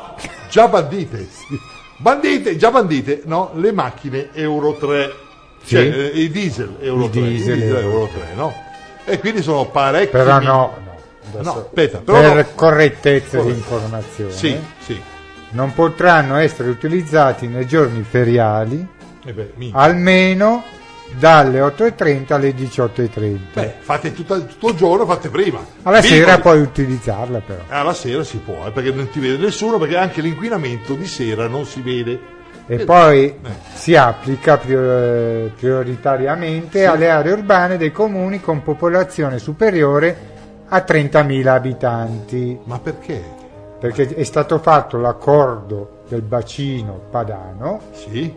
già bandite, sì. bandite, già bandite, no? Le macchine Euro tre. Sì. Cioè, eh, i diesel Euro I tre, diesel, i diesel Euro Euro tre, no? E quindi sono parecchi. Però mil- no, no. No, adesso- aspetta, però per no. correttezza di Corretto. informazione, Sì, sì. non potranno essere utilizzati nei giorni feriali Eh beh, minchia. almeno dalle otto e trenta alle diciotto e trenta. Beh, fate tutta- tutto il giorno, fate prima. Alla Piccoli. sera puoi utilizzarla però. Alla sera si può, eh, perché non ti vede nessuno, perché anche l'inquinamento di sera non si vede. E Eh, poi eh. si applica prior- prioritariamente Sì. alle aree urbane dei comuni con popolazione superiore a trentamila abitanti, Ma perché? perché è stato fatto l'accordo del bacino padano Sì?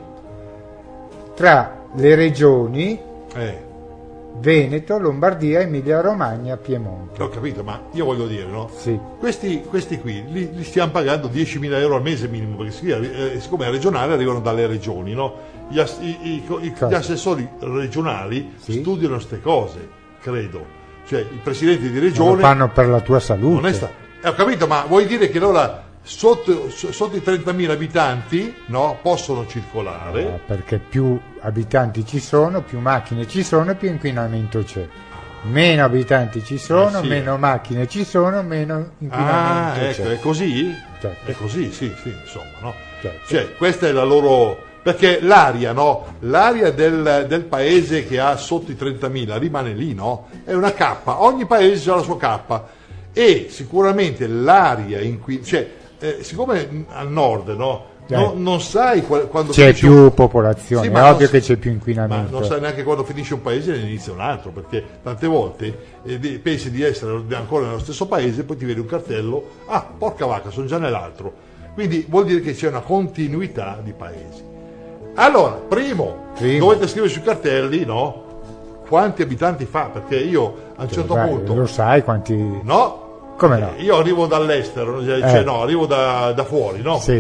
tra le regioni Eh, Veneto, Lombardia, Emilia Romagna, Piemonte. ho capito, ma io voglio dire, no? Sì. Questi, questi qui li, li stiamo pagando diecimila euro al mese minimo, perché si- eh, siccome è regionale arrivano dalle regioni, no? Gli, ass- i- i- i- gli Certo. assessori regionali Sì. studiano queste cose, credo. Cioè, i presidenti di Lo regione... fanno per la tua salute. Non è sta- eh, ho capito, ma vuoi dire che allora sotto, so- sotto i trentamila abitanti, no, possono circolare? Ah, perché più abitanti ci sono, più macchine ci sono, più inquinamento c'è. Meno abitanti ci sono, Eh sì. meno macchine ci sono, meno inquinamento Ah, ecco, c'è. è così? Certo. È così, sì, sì, insomma, no? Certo. Cioè, questa è la loro... Perché l'aria, no? L'aria del, del paese che ha sotto i trentamila rimane lì, no? È una cappa, ogni paese ha la sua cappa. E sicuramente l'aria inquinata... Cioè, eh, siccome al nord, no? Eh. No- non sai qual- quando C'è finisce più un- popolazione, Sì, è ma non ovvio s- che c'è più Ma inquinamento. non sai neanche quando finisce un paese e ne inizia un altro, perché tante volte eh, di- pensi di essere ancora nello stesso paese, poi ti vedi un cartello, ah, porca vacca, sono già nell'altro. Quindi vuol dire che c'è una continuità di paesi. Allora, primo, Primo. dovete scrivere sui cartelli, no? Quanti abitanti fa, perché io a un certo Vai, punto... lo sai quanti... No? Come no? Eh, Io arrivo dall'estero, cioè Eh. no, arrivo da, da fuori, no? Sì.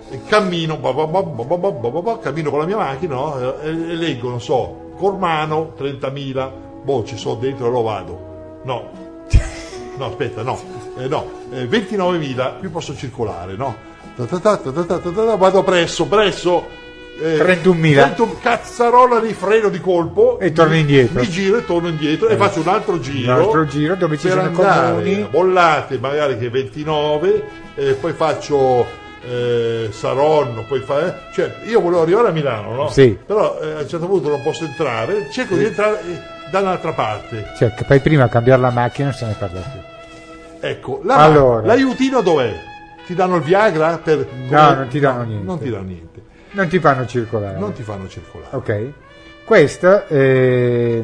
cammino, ba, ba, ba, ba, ba, ba, ba, ba, cammino con la mia macchina, no? e, e leggo, non so, Cormano trentamila, boh, ci sono dentro e lo vado. No, no, aspetta, no, eh, no, eh, ventinovemila, qui posso circolare, no? Ta ta ta ta ta ta ta ta, vado presso, presso. Eh, trentunomila. trentuno, cazzarola di freno di colpo e torno indietro. Mi giro e torno indietro eh. e faccio un altro giro. Un altro giro dove ci per sono andare comuni. a Bollate, magari che è ventinove, eh, poi faccio eh, Saronno, poi fa, eh, cioè io volevo arrivare a Milano, no? Sì. Però eh, a un certo punto non posso entrare, cerco sì. di entrare eh, da un'altra parte. Cioè, che poi prima cambiare la macchina non se ne parla più. Ecco, la, allora. l'aiutino dov'è? Ti danno il Viagra? Per, no, non ti danno no, niente. Non ti danno niente. Non ti fanno circolare. Non ti fanno circolare. Ok. Questo eh,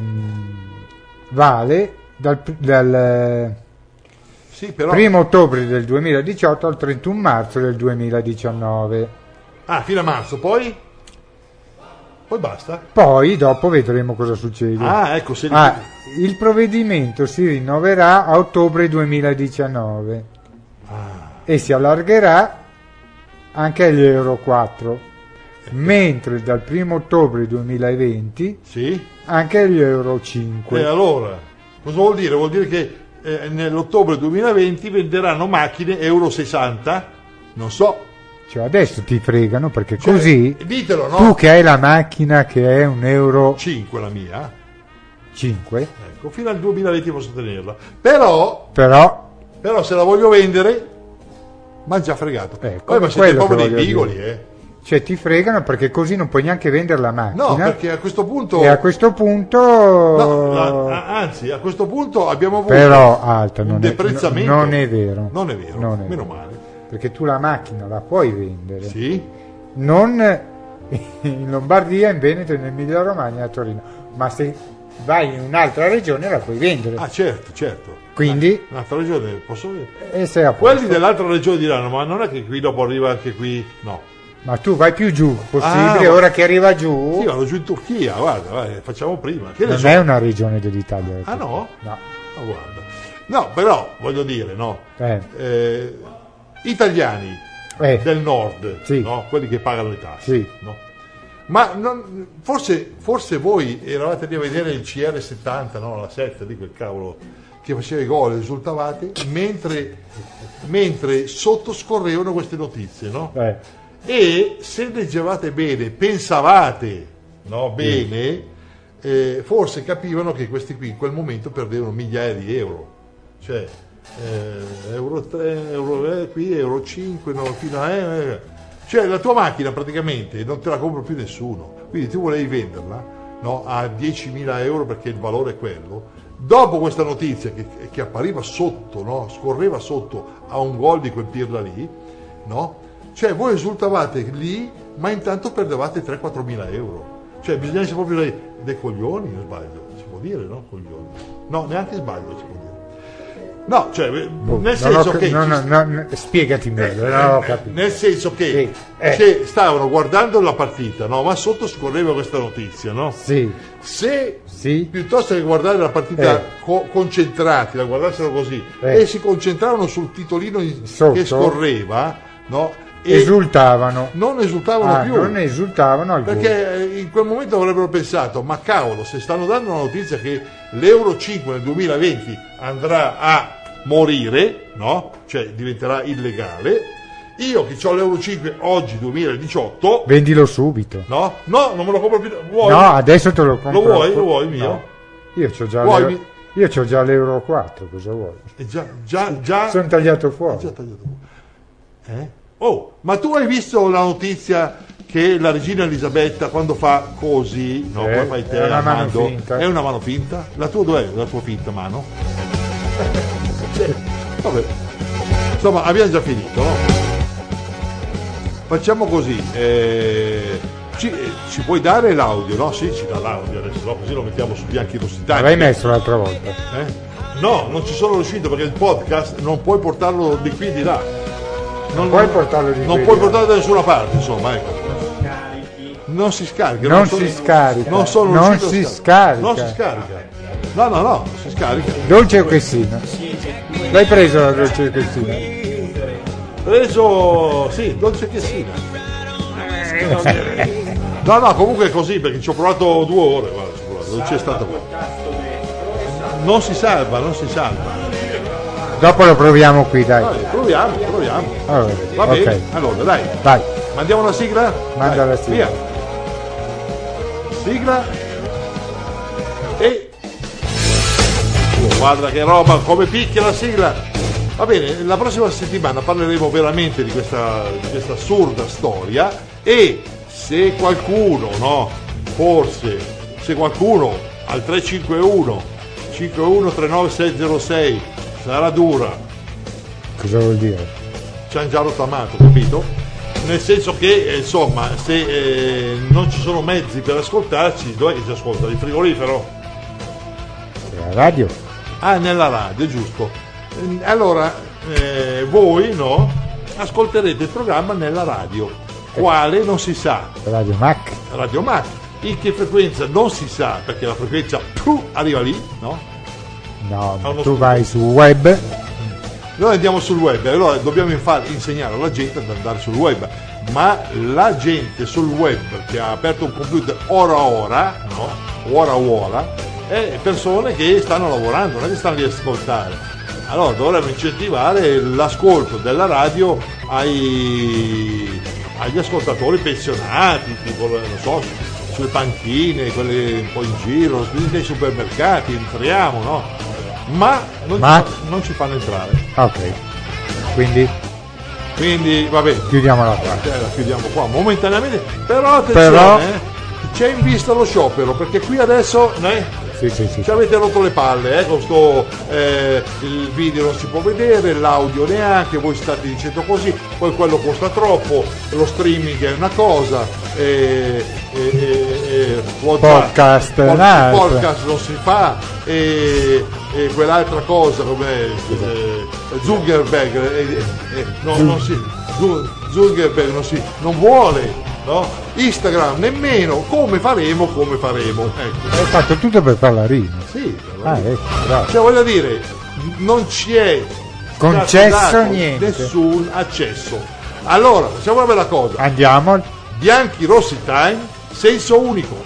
vale dal, dal sì, però... primo ottobre del duemiladiciotto al trentuno marzo del duemiladiciannove. Ah, fino a marzo, poi? Poi basta? Poi dopo vedremo cosa succede. Ah, ecco, se ah, il provvedimento si rinnoverà a ottobre duemiladiciannove ah. e si allargherà anche agli Euro quattro. Mentre dal primo ottobre duemilaventi sì? anche agli Euro cinque. E allora, cosa vuol dire? Vuol dire che eh, nell'ottobre duemilaventi venderanno macchine Euro sessanta? Non so. Cioè adesso ti fregano perché cioè, così ditelo, no? Tu che hai la macchina che è un Euro cinque la mia cinque, ecco, fino al duemilaventi posso tenerla. Però Però, però se la voglio vendere ma già fregato. Ecco, poi ma siete proprio dei pigoli, eh. Cioè ti fregano perché così non puoi neanche vendere la macchina. No, perché a questo punto e a questo punto no, la, anzi a questo punto abbiamo avuto però alta un non deprezzamento. È, non è vero. Non è vero, non è meno vero. male. Perché tu la macchina la puoi vendere. Sì. Non in Lombardia, in Veneto, in Emilia Romagna, a Torino, ma se vai in un'altra regione la puoi vendere. Ah, certo, certo. Quindi ah, un'altra regione posso vendere. E sei a quelli dell'altra regione diranno ma non è che qui dopo arriva anche qui, no. Ma tu vai più giù possibile, ah, ora che arriva giù? Sì, vado giù in Turchia, guarda, vai, facciamo prima. Che non so? è una regione dell'Italia. Ah no? No. Ah, guarda. No, però voglio dire, no. Eh. Eh, italiani eh. del nord, sì. no? Quelli che pagano le tasse, sì. no? Ma non, forse, forse voi eravate lì a vedere il C R settanta, no? La sette di quel cavolo che faceva i gol, esultavate, mentre, mentre sottoscorrevano queste notizie, no? Eh. E se leggevate bene, pensavate no, bene, eh, forse capivano che questi qui in quel momento perdevano migliaia di euro. Cioè, eh, euro tre, euro eh, qui, euro cinque, no, fino a... Eh, cioè la tua macchina praticamente non te la compra più nessuno. Quindi tu volevi venderla no, a diecimila euro perché il valore è quello. Dopo questa notizia che, che appariva sotto, no, scorreva sotto a un gol di quel pirla lì, no? Cioè voi esultavate lì, ma intanto perdevate tre quattro mila euro. Cioè bisogna essere proprio dei, dei coglioni, non sbaglio, si può dire, no? Coglioni. No, neanche sbaglio si può dire. No, cioè, boh, nel senso ho, che... No, no, no, no, spiegati meglio, eh, non ho capito. Nel senso che, sì. eh. che stavano guardando la partita, no? Ma sotto scorreva questa notizia, no? Sì. Se sì. piuttosto che guardare la partita eh. co- concentrati, la guardassero così, eh. e si concentravano sul titolino Sotto. che scorreva, no? E esultavano non esultavano ah, più non esultavano al perché gol. In quel momento avrebbero pensato ma cavolo se stanno dando una notizia che l'Euro cinque nel duemilaventi andrà a morire no? Cioè diventerà illegale io che ho l'Euro cinque oggi duemiladiciotto vendilo subito no? No, non me lo compro più vuoi? No, adesso te lo compro lo vuoi? Lo vuoi mio? No. Io c'ho già vuoi? l'euro... io c'ho già l'Euro quattro cosa vuoi? È già, già, già... sono tagliato fuori è già tagliato fuori eh? Oh, ma tu hai visto la notizia che la regina Elisabetta quando fa così, no, eh, come fai te, è una mano Armando, finta. È una mano finta? La tua dov'è? La tua finta mano? Sì. Vabbè. Insomma, abbiamo già finito, no? Facciamo così, eh, ci, eh, ci puoi dare l'audio, no? Sì, ci dà l'audio adesso, no? Così lo mettiamo su bianchi rossitani. L'hai messo l'altra volta? Eh? No, non ci sono riuscito perché il podcast non puoi portarlo di qui e di là. Non puoi portarlo di non qui, puoi portarlo da nessuna parte, insomma, ecco. Non si scarica. Non, non si sono, scarica. Non, sono non si a scarica. Non si scarica. No, no, no, non si scarica. Dolce o Cressina? L'hai preso la dolce o Cressina? Preso, sì, dolce Cressina. No, no, comunque è così perché ci ho provato due ore, guarda, ci ho provato, non c'è stato. Non si salva, non si salva. Dopo lo proviamo qui, dai. Dai, proviamo, proviamo. Allora, Va bene, ok. allora dai, Vai, mandiamo la sigla? manda Dai, la sigla. Via. Sigla. E oh, guarda che roba, come picchia la sigla. Va bene, la prossima settimana parleremo veramente di questa, di questa assurda storia e se qualcuno, no, forse, se qualcuno al tre cinque uno cinque uno tre nove sei zero sei sarà dura, Cosa vuol dire? ci hanno già rottamato, capito? Nel senso che, eh, insomma, se eh, non ci sono mezzi per ascoltarci, dove che si ascolta? Il frigorifero? La radio? Ah, nella radio, giusto. Eh, Allora, eh, voi, no, ascolterete il programma nella radio. Quale non si sa. Radio Mac? Radio Mac. In che frequenza non si sa, perché la frequenza puh, arriva lì, no? No, ma uno tu studio. vai su web. Noi andiamo sul web, allora dobbiamo infatti insegnare alla gente ad andare sul web, ma la gente sul web che ha aperto un computer ora ora, no? Ora ora, è persone che stanno lavorando, non è che stanno lì a ascoltare. Allora dovremmo incentivare l'ascolto della radio ai, agli ascoltatori pensionati, tipo, non so, sulle panchine, quelle un po' in giro, nei supermercati, entriamo, no? Ma non, Ma- Ci, fa- non ci fanno entrare. Ok. Quindi Quindi va bene, chiudiamola qua. eh, la chiudiamo qua momentaneamente. Però attenzione, Però- eh, c'è in vista lo sciopero, perché qui adesso eh, Sì, sì, sì. ci avete rotto le palle, eh, con sto, eh, il video non si può vedere, l'audio neanche, voi state dicendo così, poi quello costa troppo, lo streaming è una cosa, eh, eh, eh, eh, WhatsApp- Podcast, pod- un'altra. podcast non si fa, e, e quell'altra cosa come eh, Zuckerberg, eh, eh, no, non si, Zu- Zuckerberg non, si, non vuole, no? Instagram nemmeno, come faremo, come faremo, ecco. Hai fatto tutto per far la rima. Sì, Ah, ecco, bravo. cioè voglio dire, non ci è Concesso stato dato niente. nessun accesso. Allora, facciamo una bella cosa. Andiamo. Bianchi Rossi Time, senso unico.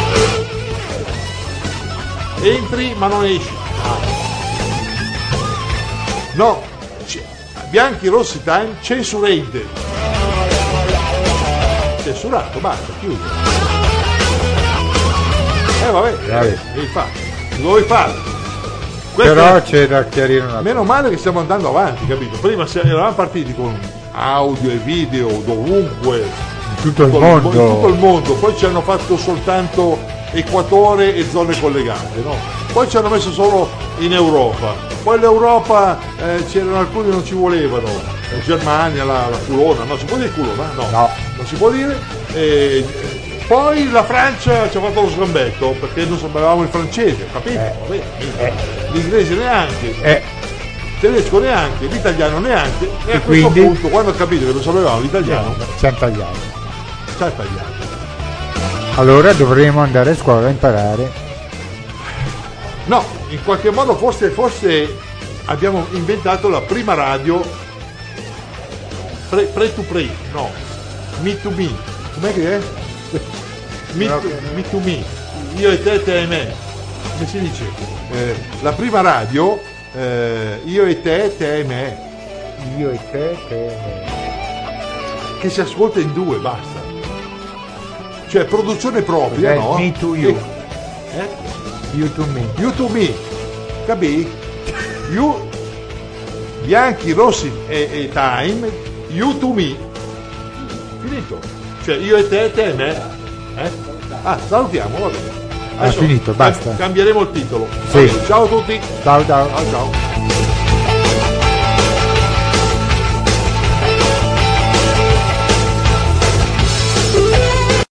Entri ma non esci. No, c- Bianchi Rossi Time, censurate. Censurato, basta, chiuso. Eh vabbè, Vabbè. devi fare. Lo vuoi fare. Questo Però è- c'è da chiarire una cosa. Meno male che stiamo andando avanti, capito? Prima se- eravamo partiti con audio e video dovunque, In tutto il tutto mondo. in tutto il mondo, poi ci hanno fatto soltanto Equatore e zone collegate, no? Poi ci hanno messo solo in Europa, poi l'Europa eh, c'erano alcuni che non ci volevano, la Germania, la, la culona, no, si può dire culona? No, No. non si può dire. Eh, poi la Francia ci ha fatto lo sgambetto perché non sapevamo il francese, capito? Eh. Vabbè, l'inglese neanche, Eh, tedesco neanche, l'italiano neanche, e, E a questo quindi? punto quando ho capito che non sapevamo l'italiano, ci hanno tagliato. ci ha tagliato. Allora dovremo andare a scuola a imparare. No, in qualche modo forse, forse abbiamo inventato la prima radio pre, pre to pre, no, me to me, com'è che è? Me to, me to me, io e te, te e me, come si dice? Eh, la prima radio, eh, io e te, te e me, Io e te, te. che si ascolta in due, basta. Cioè produzione propria, Eh, no? me to you. E- eh? You to me. You to me, capì? You, bianchi, rossi e, e time, you to me. Finito. Cioè io e te, te e me. Eh? Ah, salutiamo, va bene. Ha finito, basta. Cambieremo il titolo. Sì. Va bene, ciao a tutti. Ciao ciao. Ciao ciao.